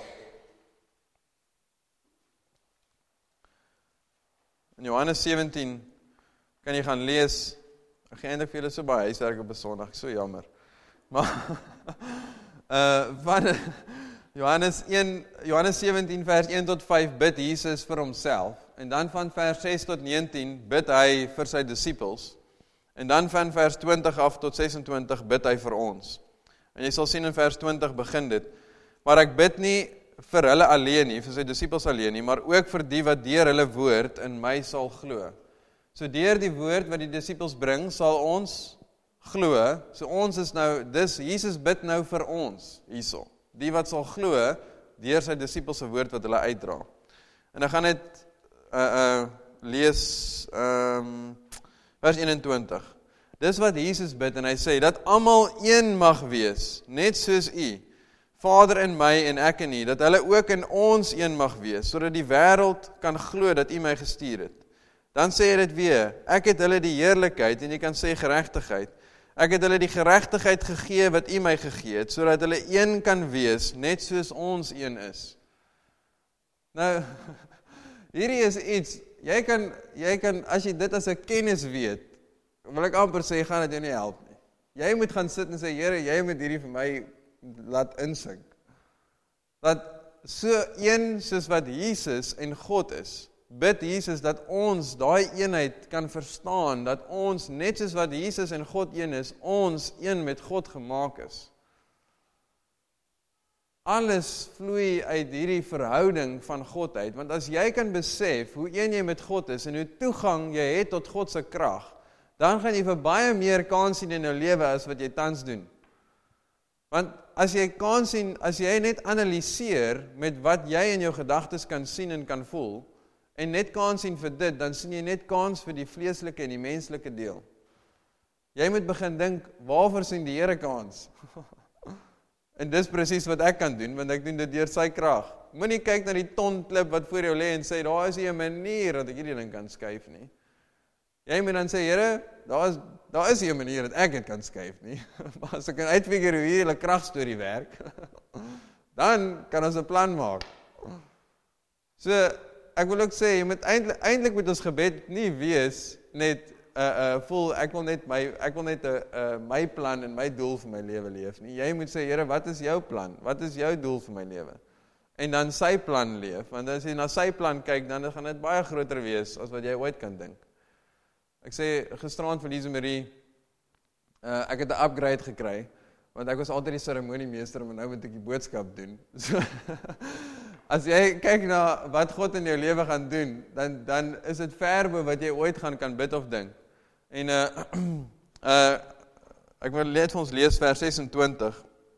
[SPEAKER 2] In Johannes sewentien kan jy gaan lees, ek gaan eintlik vir julle so baie huiswerk op 'n Sondag, so jammer. Maar uh, van Johannes een, Johannes sewentien vers een tot vyf bid Jesus vir homself, en dan van vers ses tot negentien bid hy vir sy disippels, en dan van vers twintig af tot sesentwintig bid hy vir ons. En jy sal sien in vers twintig begin dit, maar ek bid nie vir hulle alleen nie, vir sy disippels alleen nie, maar ook vir die wat deur hulle woord in my sal glo. So deur die woord wat die disippels bring, sal ons glo. So ons is nou, dis Jesus bid nou vir ons hierso. Die wat sal glo deur sy disippels se woord wat hulle uitdra. En ek gaan net uh, uh, lees um, vers eenentwintig. Dis wat Jesus bid en hy sê dat almal een mag wees, net soos U, Vader in my en ek in U, dat hulle ook in ons een mag wees, sodat die wêreld kan glo dat U my gestuur het. Dan sê hy dit weer, ek het hulle die heerlikheid, en jy kan sê geregtigheid, ek het hulle die geregtigheid gegee wat U my gegee het, sodat hulle een kan wees, net soos ons een is. Nou, hierdie is iets, jy kan, jy kan, as jy dit as 'n kennis weet, wil ek amper sê, gaan dit jou nie help nie. Jy moet gaan sit en sê, Here, jy moet hierdie vir my laat insink. Dat so een soos wat Jesus en God is, bid Jesus dat ons daai eenheid kan verstaan, dat ons net soos wat Jesus en God een is, ons een met God gemaak is. Alles vloei uit hierdie verhouding van God uit, want as jy kan besef hoe een jy met God is en hoe toegang jy het tot God se krag, dan gaan jy vir baie meer kans sien in jou lewe as wat jy tans doen. Want as jy kans sien, as jy net analiseer met wat jy in jou gedagtes kan sien en kan voel, en net kans sien vir dit, dan sien jy net kans vir die vleeslike en die menslike deel. Jy moet begin dink, waarvoor sien die Here kans? En dis presies wat ek kan doen, want ek doen dit deur sy krag. Moenie kyk na die ton klip wat voor jou lê en sê, daar is nie 'n manier dat ek hierdie ding kan skuif nie. Jy moet dan sê, Here, daar is, daar is nie 'n manier dat ek dit kan skuif nie. Maar as ek kan uitfigure hoe hierdie kragstorie werk, dan kan ons 'n plan maak. So, ek wil ook sê, jy moet eintlik, eintlik moet ons gebed nie wees, net, uh, uh, voel, ek wil net, my, ek wil net uh, uh, my plan en my doel vir my lewe leef nie. Jy moet sê, Here, wat is jou plan? Wat is jou doel vir my lewe? En dan sy plan leef, want as jy na sy plan kyk, dan gaan dit baie groter wees, as wat jy ooit kan dink. Ek sê gisterand vir Lise Marie, uh, ek het 'n upgrade gekry, want ek was altyd die seremoniemeester, maar nou moet ek die boodskap doen. So, as jy kyk na wat God in jou lewe gaan doen, dan dan is dit ver bo wat jy ooit gaan kan bid of dink. En uh, uh ek wil net vir ons lees vers sesentwintig.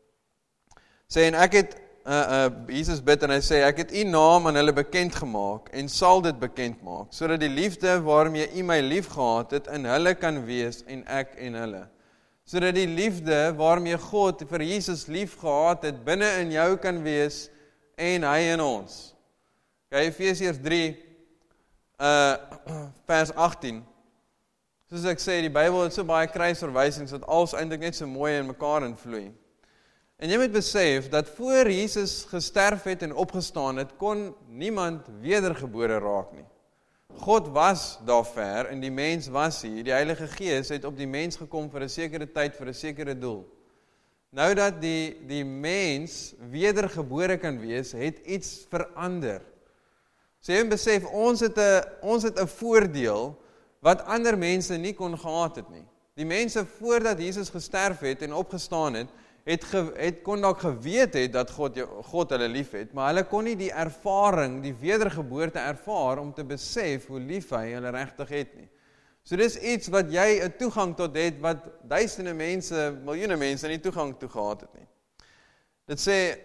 [SPEAKER 2] Sê en ek het uh, uh Jesus bid en hy sê ek het u naam aan hulle bekend gemaak en sal dit bekend maak, sodat die liefde waarmee u my liefgehad het in hulle kan wees en ek en hulle. Sodat die liefde waarmee God vir Jesus liefgehad het binne in jou kan wees en hy in ons. Okay, Efesiërs drie uh vers agttien. Soos ek sê, die Bybel het so baie kruisverwysings dat alles eintlik net so mooi in mekaar invloei. En jy moet besef dat voor Jesus gesterf het en opgestaan het, kon niemand wedergebore raak nie. God was daar ver en die mens was hier. Die Heilige Gees het op die mens gekom vir 'n sekere tyd, vir 'n sekere doel. Nou dat die, die mens wedergebore kan wees, het iets verander. So jy moet besef, ons het 'n ons het 'n voordeel wat ander mense nie kon gehad het nie. Die mense voordat Jesus gesterf het en opgestaan het, het, ge, het kon dalk geweet het dat God, God hulle lief het, maar hulle kon nie die ervaring, die wedergeboorte ervaar om te besef hoe lief hy hulle regtig het nie. So dis iets wat jy 'n toegang tot het, wat duisende mense, miljoene mense nie toegang toe gehad het nie. Dit sê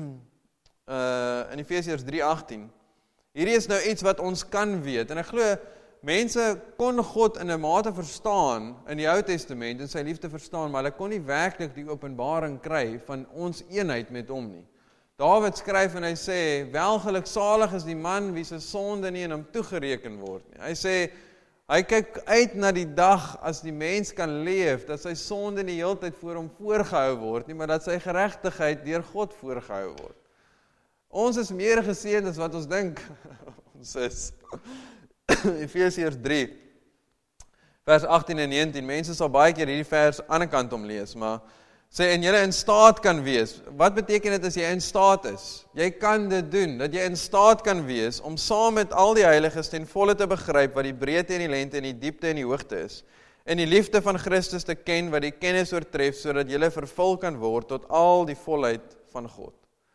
[SPEAKER 2] uh, in Efesiërs drie agttien, hierdie is nou iets wat ons kan weet, en ek glo, mense kon God in 'n mate verstaan in die Ou Testament en sy liefde verstaan, maar hulle kon nie werklik die openbaring kry van ons eenheid met hom nie. Dawid skryf en hy sê, welgeluksalig is die man wie se sonde nie in hom toegereken word nie. Hy sê, hy kyk uit na die dag as die mens kan leef, dat sy sonde nie heeltyd voor hom voorgehou word nie, maar dat sy geregtigheid deur God voorgehou word. Ons is meer geseënd as wat ons dink. Ons is Efesiërs drie, vers agttien en negentien, mense sal baie keer hierdie vers aan die kant om lees, maar sê, en julle in staat kan wees. Wat beteken dit as jy in staat is? Jy kan dit doen, dat jy in staat kan wees, om saam met al die heiliges ten volle te begryp, wat die breedte en die lengte en die diepte en die hoogte is, en die liefde van Christus te ken, wat die kennis oortref, sodat julle vervul kan word tot al die volheid van God.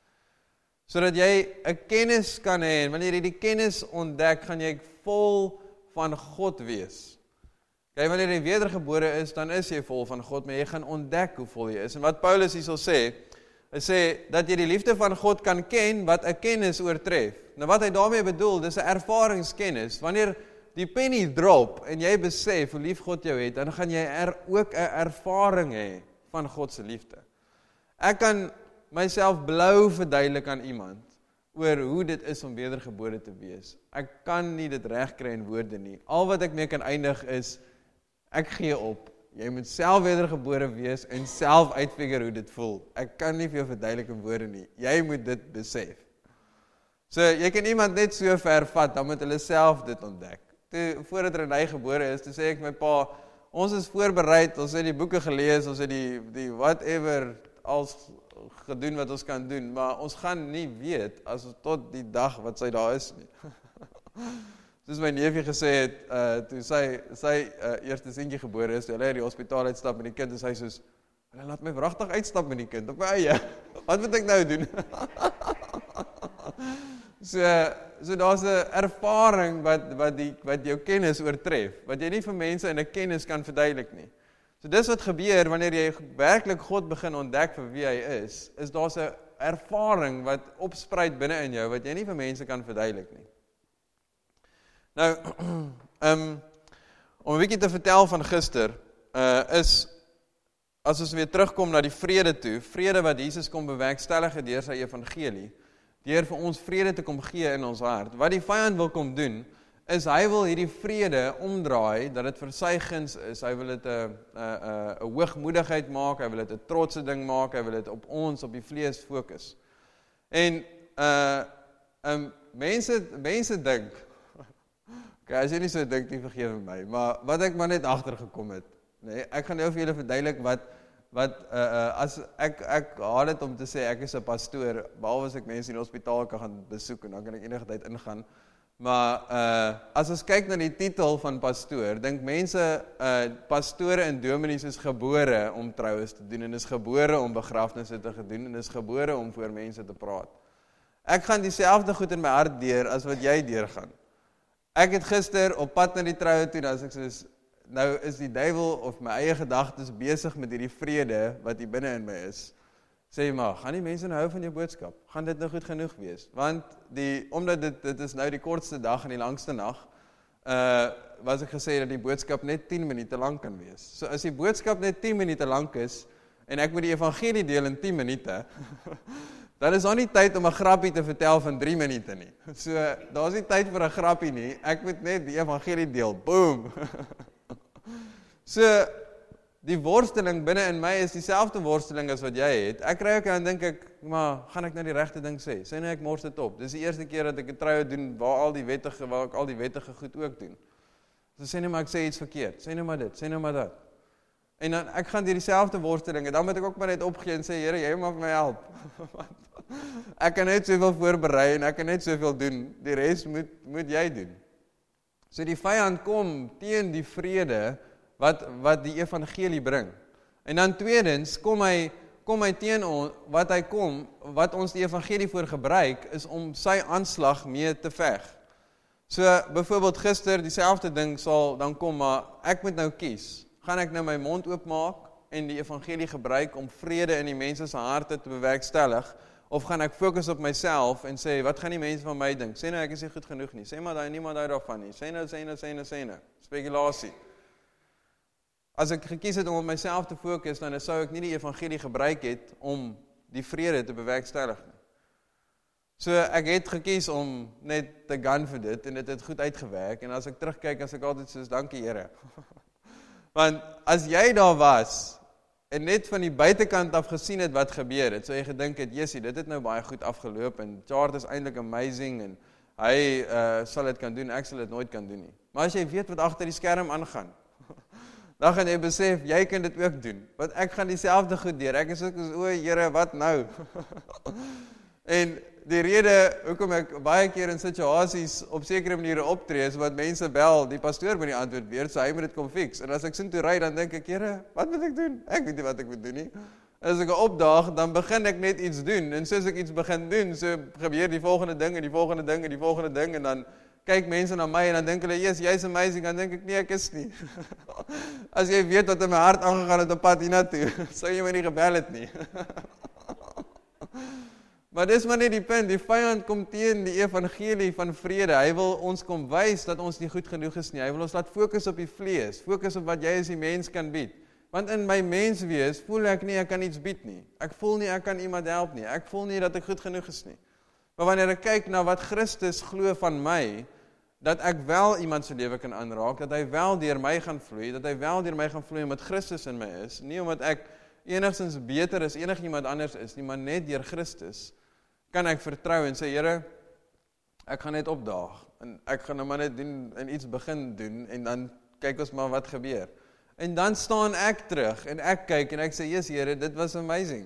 [SPEAKER 2] Sodat jy 'n kennis kan hê, en wanneer jy die kennis ontdek, gaan jy vol van God wees. Kijk, wanneer jy wedergebore is, dan is jy vol van God, maar jy gaan ontdek hoe vol jy is. En wat Paulus hier sal sê, hy sê, dat jy die liefde van God kan ken, wat 'n kennis oortref. Nou wat hy daarmee bedoel, dis 'n ervaringskennis. Wanneer die penny drop, en jy besef hoe lief God jou het, dan gaan jy er ook 'n ervaring hê van God se liefde. Ek kan myself blou verduidelik aan iemand, oor hoe dit is om wedergebore te wees. Ek kan nie dit reg kry in woorde nie. Al wat ek mee kan eindig is, ek gee op. Jy moet self wedergebore wees en self uitfigure hoe dit voel. Ek kan nie vir jou verduidelik in woorde nie. Jy moet dit besef. So, jy kan iemand net so ver vat, dan moet hulle self dit ontdek. Toe, voordat Renée gebore is, toe sê ek my pa, ons is voorbereid, ons het die boeke gelees, ons het die, die whatever, als gedoen wat ons kan doen, maar ons gaan nie weet, as tot die dag wat sy daar is nie. Soos my neefie gesê het, uh, toe sy, sy uh, eerste seentjie gebore is, toe hulle uit die hospitaal uitstap met die kind, is hy soos, hulle laat my wragtig uitstap met die kind, op my eie, wat moet ek nou doen? so, so daar's 'n ervaring wat, wat, die, wat jou kennis oortref, wat jy nie vir mense in 'n kennis kan verduidelik nie. So dis wat gebeur, wanneer jy werklik God begin ontdek vir wie hy is, is daar's 'n ervaring wat opspruit binne in jou, wat jy nie vir mense kan verduidelik nie. Nou, um, om 'n bietjie te vertel van gister, uh, is, as ons weer terugkom na die vrede toe, vrede wat Jesus kom bewerkstellig deur sy evangelie, deur vir ons vrede te kom gee in ons hart. Wat die vyand wil kom doen, is hy wil hierdie vrede omdraai, dat dit vir sy guns is. Hy wil dit 'n 'n 'n hoogmoedigheid maak, hy wil dit 'n trotse ding maak, hy wil dit op ons, op die vlees fokus. En uh um, mense mense dink, okay, as jy nie so dink nie, vergewe my, maar wat ek maar net agtergekom het, nee, ek gaan nou vir julle verduidelik wat wat uh, uh, as ek ek haal dit om te sê ek is 'n pastoor, behalwe as ek mense in die hospitaal kan gaan besoek en dan kan ek enige tyd ingaan. Maar uh, as ons kyk na die titel van pastoor, dink mense, uh, pastore en dominees is gebore om troues te doen, en is gebore om begrafnisse te doen, en is gebore om voor mense te praat. Ek gaan dieselfde goed in my hart deur, as wat jy deurgaan. Ek het gister op pad na die troue toe, as ek soos, nou is die duiwel of my eie gedagtes besig met hierdie vrede, wat hier binne in my is, sê maar, gaan die mense nou hou van jou boodskap? Gaan dit nou goed genoeg wees? Want die, omdat dit, dit is nou die kortste dag en die langste nag, uh, was ek gesê dat die boodskap net tien minute lang kan wees. So as die boodskap net tien minute lang is, en ek moet die evangelie deel in tien minute, dan is daar nie tyd om 'n grappie te vertel van drie minute nie. So, daar is nie tyd vir 'n grappie nie, ek moet net die evangelie deel, boom! So, die worsteling binne in my is dieselfde worsteling as wat jy het. Ek kry ook en dan dink ek, maar gaan ek nou die regte ding sê? Sê nou ek mors dit op. Dis die eerste keer dat ek 'n troue doen waar al die wettige, waar ek al die wettige goed ook doen. So sê nou maar ek sê iets verkeerd. Sê nou maar dit, sê nou maar dat. En dan ek gaan deur dieselfde worsteling en dan moet ek ook maar net opgee en sê Here, jy moet my help. Ek kan net soveel voorberei en ek kan net soveel doen. Die res moet moet jy doen. So die vyand kom teen die vrede wat wat die evangelie bring. En dan tweedens kom hy kom hy teen ons wat hy kom wat ons die evangelie voor gebruik is om sy aanslag mee te veg. So byvoorbeeld gister dieselfde ding sal dan kom, maar ek moet nou kies. Gaan ek nou my mond oopmaak en die evangelie gebruik om vrede in die mense se harte te bewerkstellig, of gaan ek fokus op myself en sê wat gaan die mense van my dink? Sê nou ek is nie goed genoeg nie. Sê maar daai niemand hou daarvan nie. Sê nou sê nou sê nou sê nou. Spekulasie. As ek gekies het om op myself te fokus, dan sou ek nie die evangelie gebruik het om die vrede te bewerkstellig nie. So ek het gekies om net te gaan vir dit en dit het goed uitgewerk en as ek terugkyk, as ek altyd soos dankie Here. Want as jy daar was en net van die buitekant af gesien het wat gebeur het, so jy gedink het, Jessie, dit het nou baie goed afgeloop en Chart is eintlik amazing en hy uh, sal dit kan doen, ek sal dit nooit kan doen nie. Maar as jy weet wat agter die skerm aangaan, dan gaan jy besef, jy kan dit ook doen, want ek gaan dieselfde goed deur, ek is ook so, o Here, wat nou? En die rede, hoekom ek baie keer in situasies op sekere maniere optree, is wat mense bel, die pastoor moet die antwoord weer, so hy moet dit kom fix. En as ek sin toe ry, dan dink ek, Here, wat moet ek doen? Ek weet nie wat ek moet doen nie. As ek opdaag, dan begin ek net iets doen, en soos ek iets begin doen, so gebeur die volgende ding, en die volgende ding, en die volgende ding, en dan kyk mense na my, en dan dink hulle, yes, jy's amazing, dan dink ek, nee, ek is nie. As jy weet wat in my hart aangegaan het op pad hiernatoe, sou jy my nie gebel het nie. Maar dis maar net die punt, die vyand kom teen die evangelie van vrede, hy wil ons kom wys dat ons nie goed genoeg is nie, hy wil ons laat fokus op die vlees, fokus op wat jy as die mens kan bied, want in my menswees voel ek nie, ek kan iets bied nie, ek voel nie, ek kan iemand help nie, ek voel nie dat ek goed genoeg is nie, maar wanneer ek kyk na wat Christus glo van my, dat ek wel iemand se lewe kan aanraak, dat hy wel deur my gaan vloei, dat hy wel deur my gaan vloei omdat Christus in my is, nie omdat ek enigstens beter is, enig iemand anders is nie, maar net deur Christus, kan ek vertrou en sê, Here, ek gaan net opdaag, en ek gaan nou maar net doen, en iets begin doen, en dan kyk ons maar wat gebeur. En dan staan ek terug, en ek kyk, en ek sê, yes, Here, dit was amazing.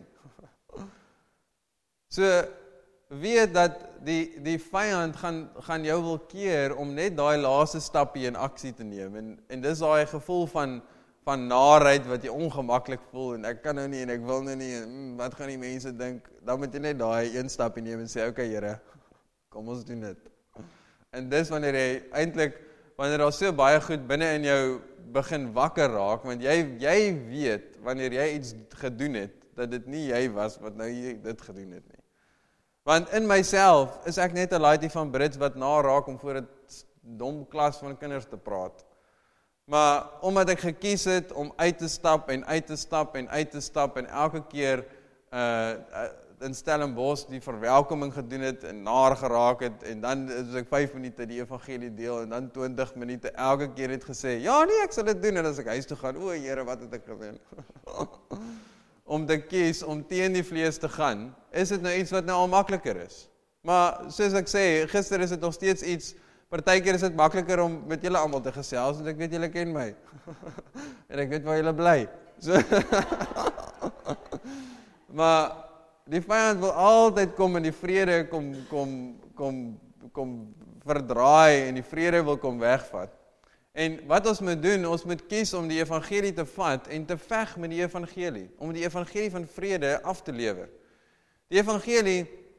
[SPEAKER 2] So, weet dat die, die vyand gaan, gaan jou wil keer, om net daai laaste stapie in aksie te neem, en, en dis daai gevoel van, van naarheid, wat jy ongemaklik voel, en ek kan nou nie, en ek wil nou nie, en mm, wat gaan die mense dink, dan moet jy net daai een stapie neem, en sê, okay Here, kom ons doen dit. En dis wanneer jy, eintlik, wanneer daar so baie goed binne in jou begin wakker raak, want jy, jy weet, wanneer jy iets gedoen het, dat dit nie jy was, wat nou jy dit gedoen het nie. Want in myself, is ek net 'n laaitie van Brits, wat naraak om voor 'n dom klas van kinders te praat. Maar omdat ek gekies het om uit te stap en uit te stap en uit te stap en elke keer uh, in Stellenbosch die verwelkoming gedoen het en naar geraak het en dan is ek vyf minute die evangelie deel en dan twintig minute elke keer het gesê, ja nee, ek sal dit doen en as ek huis toe gaan, o Here, wat het ek gedoen? Om te kies, om teen die vlees te gaan, is dit nou iets wat nou al makliker is. Maar soos ek sê, gister is dit nog steeds iets, partykeer is dit makliker om met julle almal te gesels, want ek weet julle ken my. En ek weet waar julle bly. So maar die vyand wil altyd kom in die vrede, kom, kom, kom, kom verdraai en die vrede wil kom wegvat. En wat ons moet doen, ons moet kies om die evangelie te vat en te veg met die evangelie, om die evangelie van vrede af te lewer. Die evangelie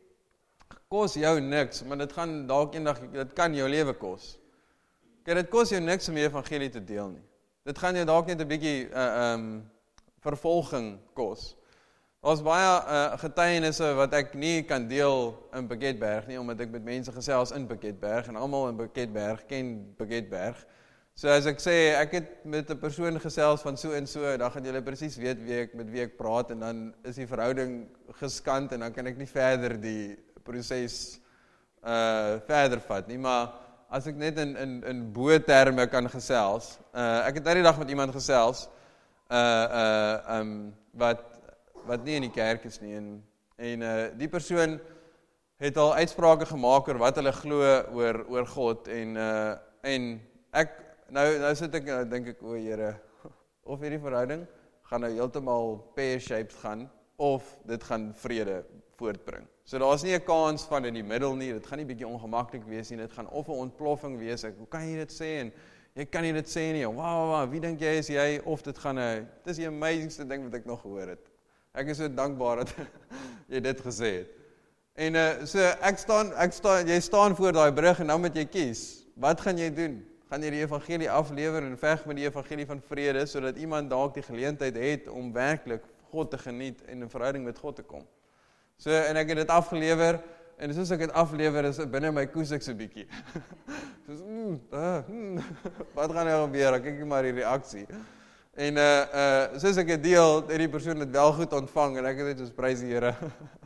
[SPEAKER 2] kos jou niks, maar dit gaan dalk eendag, dit kan jou lewe kos. Kijk, dit kos jou niks om die evangelie te deel nie. Dit gaan jou dalk net 'n bietjie uh, um, vervolging kos. Daar's baie uh, getuienisse wat ek nie kan deel in Piketberg nie, omdat ek met mense gesels in Piketberg, en almal in Piketberg ken Piketberg. So as ek sê, ek het met 'n persoon gesels van so en so, dan gaan julle presies weet wie ek, met wie ek praat, en dan is die verhouding geskant, en dan kan ek nie verder die proses uh, verder vat nie, maar as ek net in, in, in boeterme kan gesels, uh, ek het nou die dag met iemand gesels, uh, uh, um, wat, wat nie in die kerk is nie, en, en uh, die persoon het al uitsprake gemaak oor wat hulle glo oor, oor God, en, uh, en ek, nou, nou sit ek, nou dink ek, o Here, of hierdie verhouding gaan nou heeltemal pear-shaped gaan, of dit gaan vrede voortbring. So daar is nie 'n kans van in die middel nie, dit gaan nie bietjie ongemaklik wees nie, dit gaan of 'n ontploffing wees, ek, hoe kan jy dit sê, en jy kan nie dit sê nie, wow, wow, wow, wie dink jy is jy, of dit gaan, dit is die amazingste ding wat ek nog gehoor het. Ek is so dankbaar dat jy dit gesê het. En uh, so ek staan, ek staan, jy staan voor daai brug, en dan moet jy kies, wat gaan jy doen? Gaan jy die evangelie aflewer en veg met die evangelie van vrede, sodat iemand dalk die geleentheid het om werklik God te geniet en 'n verhouding met God te kom. So, en ek het dit afgelewer, en soos ek dit aflewer, is dit binne my koes ek so bietjie. Soos, mm, uh, mm, wat gaan nou gebeur, ek kyk maar die reaksie. En uh, uh, soos ek het deel, het die persoon het wel goed ontvang, en ek het dit soos prys die Here.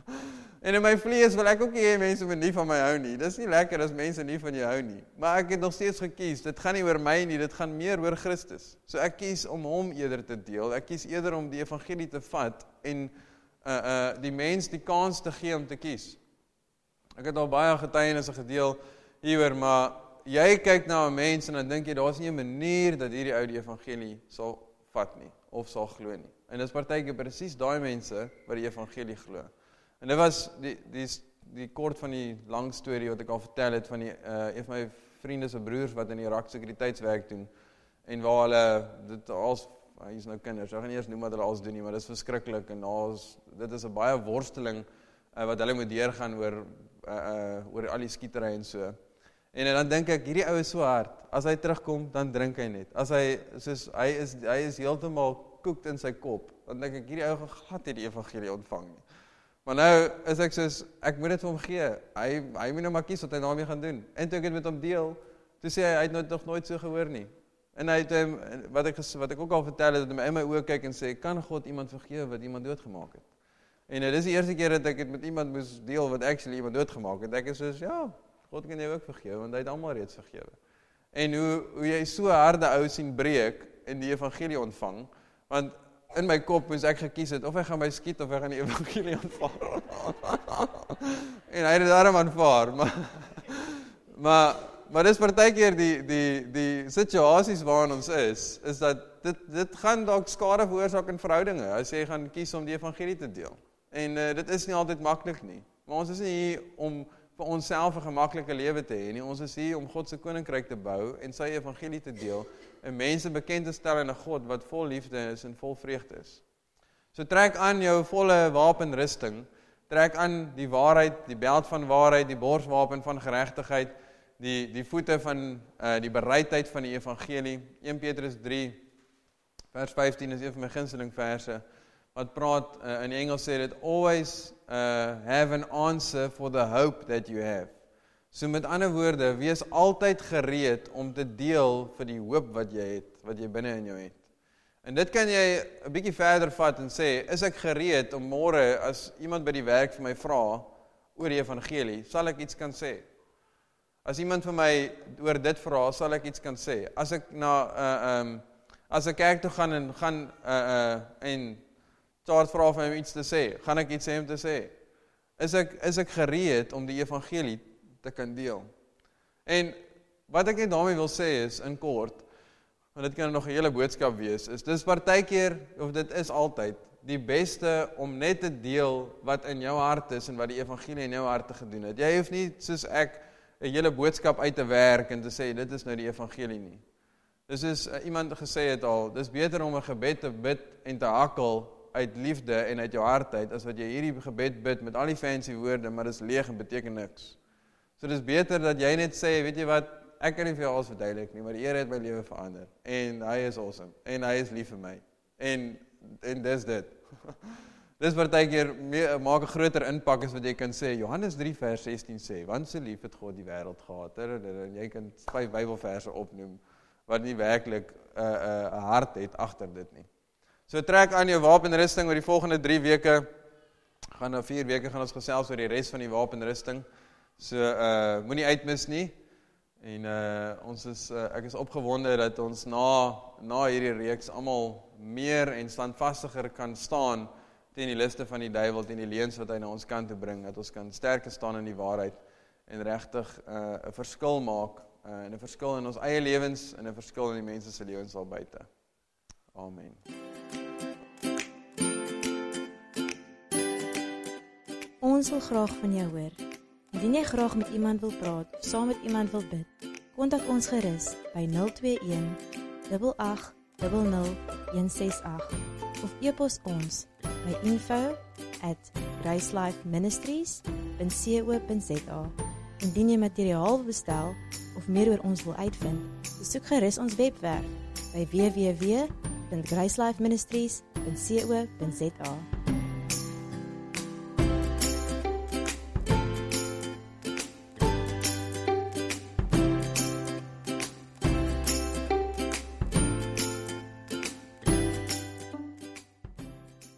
[SPEAKER 2] En in my vlees wil ek ook nie hê mense moet nie van my hou nie. Dis nie lekker as mense nie van jou hou nie. Maar ek het nog steeds gekies, dit gaan nie oor my nie, dit gaan meer oor Christus. So ek kies om hom eerder te deel, ek kies eerder om die evangelie te vat, en uh, uh, die mens die kans te gee om te kies. Ek het al baie getuienisse gedeel hieroor, maar jy kyk na 'n mens, en dan dink jy, daar is nie 'n manier dat hierdie ou die evangelie sal vat nie, of sal glo nie. En dis partykeer presies daai mense wat die evangelie glo. En dit was die, die, die kort van die lang storie wat ek al vertel het van die, uh, een van my vriende se broers wat in die Irak sekuriteitswerk doen, en waar hulle, dit als, hy is nou kinders, ek gaan nie eers noem wat hulle als doen nie, maar dit is verskriklik, en als, dit is 'n baie worsteling, uh, wat hulle moet deurgaan oor, uh, uh, oor al die skietery en so. En dan dink ek, hierdie ou is so hard, as hy terugkom, dan drink hy net. As hy, soos, hy is, hy is heeltemal koekt in sy kop, dan dink ek, hierdie ou gaan glad nie die evangelie ontvang nie. Maar nou is ek soos, ek moet dit vir hom gee, hy, hy moet nou maar kies wat hy daarmee gaan doen. En toe ek het met hom deel, toe sê hy, hy het nou nog nooit so gehoor nie. En hy het, wat ek, wat ek ook al vertel het, dat hy in my oë kyk en sê, kan God iemand vergewe wat iemand doodgemaak het? En dit is die eerste keer dat ek het met iemand moes deel wat actually iemand doodgemaak het. Ek is soos, ja, God kan jou ook vergewe, want hy het almal reeds vergewe. En hoe, hoe jy so harde ou sien breek en die evangelie ontvang, want in my kop moes ek gekies het, of hy gaan my skiet, of hy gaan die evangelie ontvang. En hy het dit daarom aanvaar, maar, maar, maar dis partykeer die, die, die situasies waarin ons is, is dat dit, dit gaan dalk skade veroorsaak in verhoudinge, as jy gaan kies om die evangelie te deel. En uh, dit is nie altyd maklik nie, maar ons is nie hier om vir onsself 'n gemaklike lewe te hê nie, ons is hier om God se koninkryk te bou, en sy evangelie te deel, en mense bekend te stel aan 'n God wat vol liefde is en vol vreugde is. So trek aan jou volle wapenrusting, trek aan die waarheid, die beld van waarheid, die borswapen van geregtigheid, die, die voete van uh, die bereidheid van die evangelie. Eerste Petrus drie, vers vyftien is een van my gunsteling verse, wat praat, uh, in die Engels sê dit, always uh, have an answer for the hope that you have. So met ander woorde, wees altyd gereed om te deel vir die hoop wat jy het, wat jy binne in jou het. En dit kan jy 'n bietjie verder vat en sê, is ek gereed om môre, as iemand by die werk vir my vra oor die evangelie, sal ek iets kan sê? As iemand vir my oor dit vra, sal ek iets kan sê? As ek na, uh, um, as ek kerk toe gaan en gaan, uh, uh, en Charles vra vir my iets te sê, gaan ek iets sê om te sê? Is ek, is ek gereed om die evangelie te kan deel? En wat ek net daarmee wil sê is, in kort, want dit kan nog 'n hele boodskap wees, is dis partykeer, of dit is altyd, die beste om net te deel wat in jou hart is, en wat die evangelie in jou hart te gedoen het. Jy hoef nie, soos ek, 'n hele boodskap uit te werk en te sê dit is nou die evangelie nie. Dis is uh, iemand gesê het al, dis beter om 'n gebed te bid en te hakkel uit liefde en uit jou hart uit, as wat jy hierdie gebed bid met al die fancy woorde, maar dis leeg en beteken niks. So dis beter dat jy net sê, weet jy wat, ek kan nie vir jou alles verduidelik nie, maar die Here het my lewe verander, en hy is awesome, en hy is lief vir my, en, en dis dit. Dis partykeer maak 'n groter impak as wat jy kan sê, Johannes drie vers sestien sê, want so lief het God die wêreld gehad, en jy kan vyf Bybelverse opnoem, wat nie werklik 'n uh, uh, uh, hart het agter dit nie. So trek aan jou wapenrusting oor die volgende drie weke, gaan nou vier weke gaan ons gesels oor die res van die wapenrusting, so uh, moenie uitmis nie, en uh, ons is, uh, ek is opgewonde dat ons na, na hierdie reeks almal meer en standvastiger kan staan teen die liste van die duiwel, teen die leuns wat hy na ons kant toe bring, dat ons kan sterker staan in die waarheid en regtig 'n uh, verskil maak, uh, en 'n verskil in ons eie lewens en 'n verskil in die mense se lewens daar buite. Amen.
[SPEAKER 1] Ons wil graag van jou hoor. Indien jy graag met iemand wil praat of saam met iemand wil bid, kontak ons gerus by nul twee een, agt agt, nul nul, een ses agt of e-pos ons by info at gracelifeministries dot co dot za. Indien jy materiaal wil bestel of meer oor ons wil uitvind, besoek gerus ons webwerf by w w w punt gracelifeministries dot co dot za.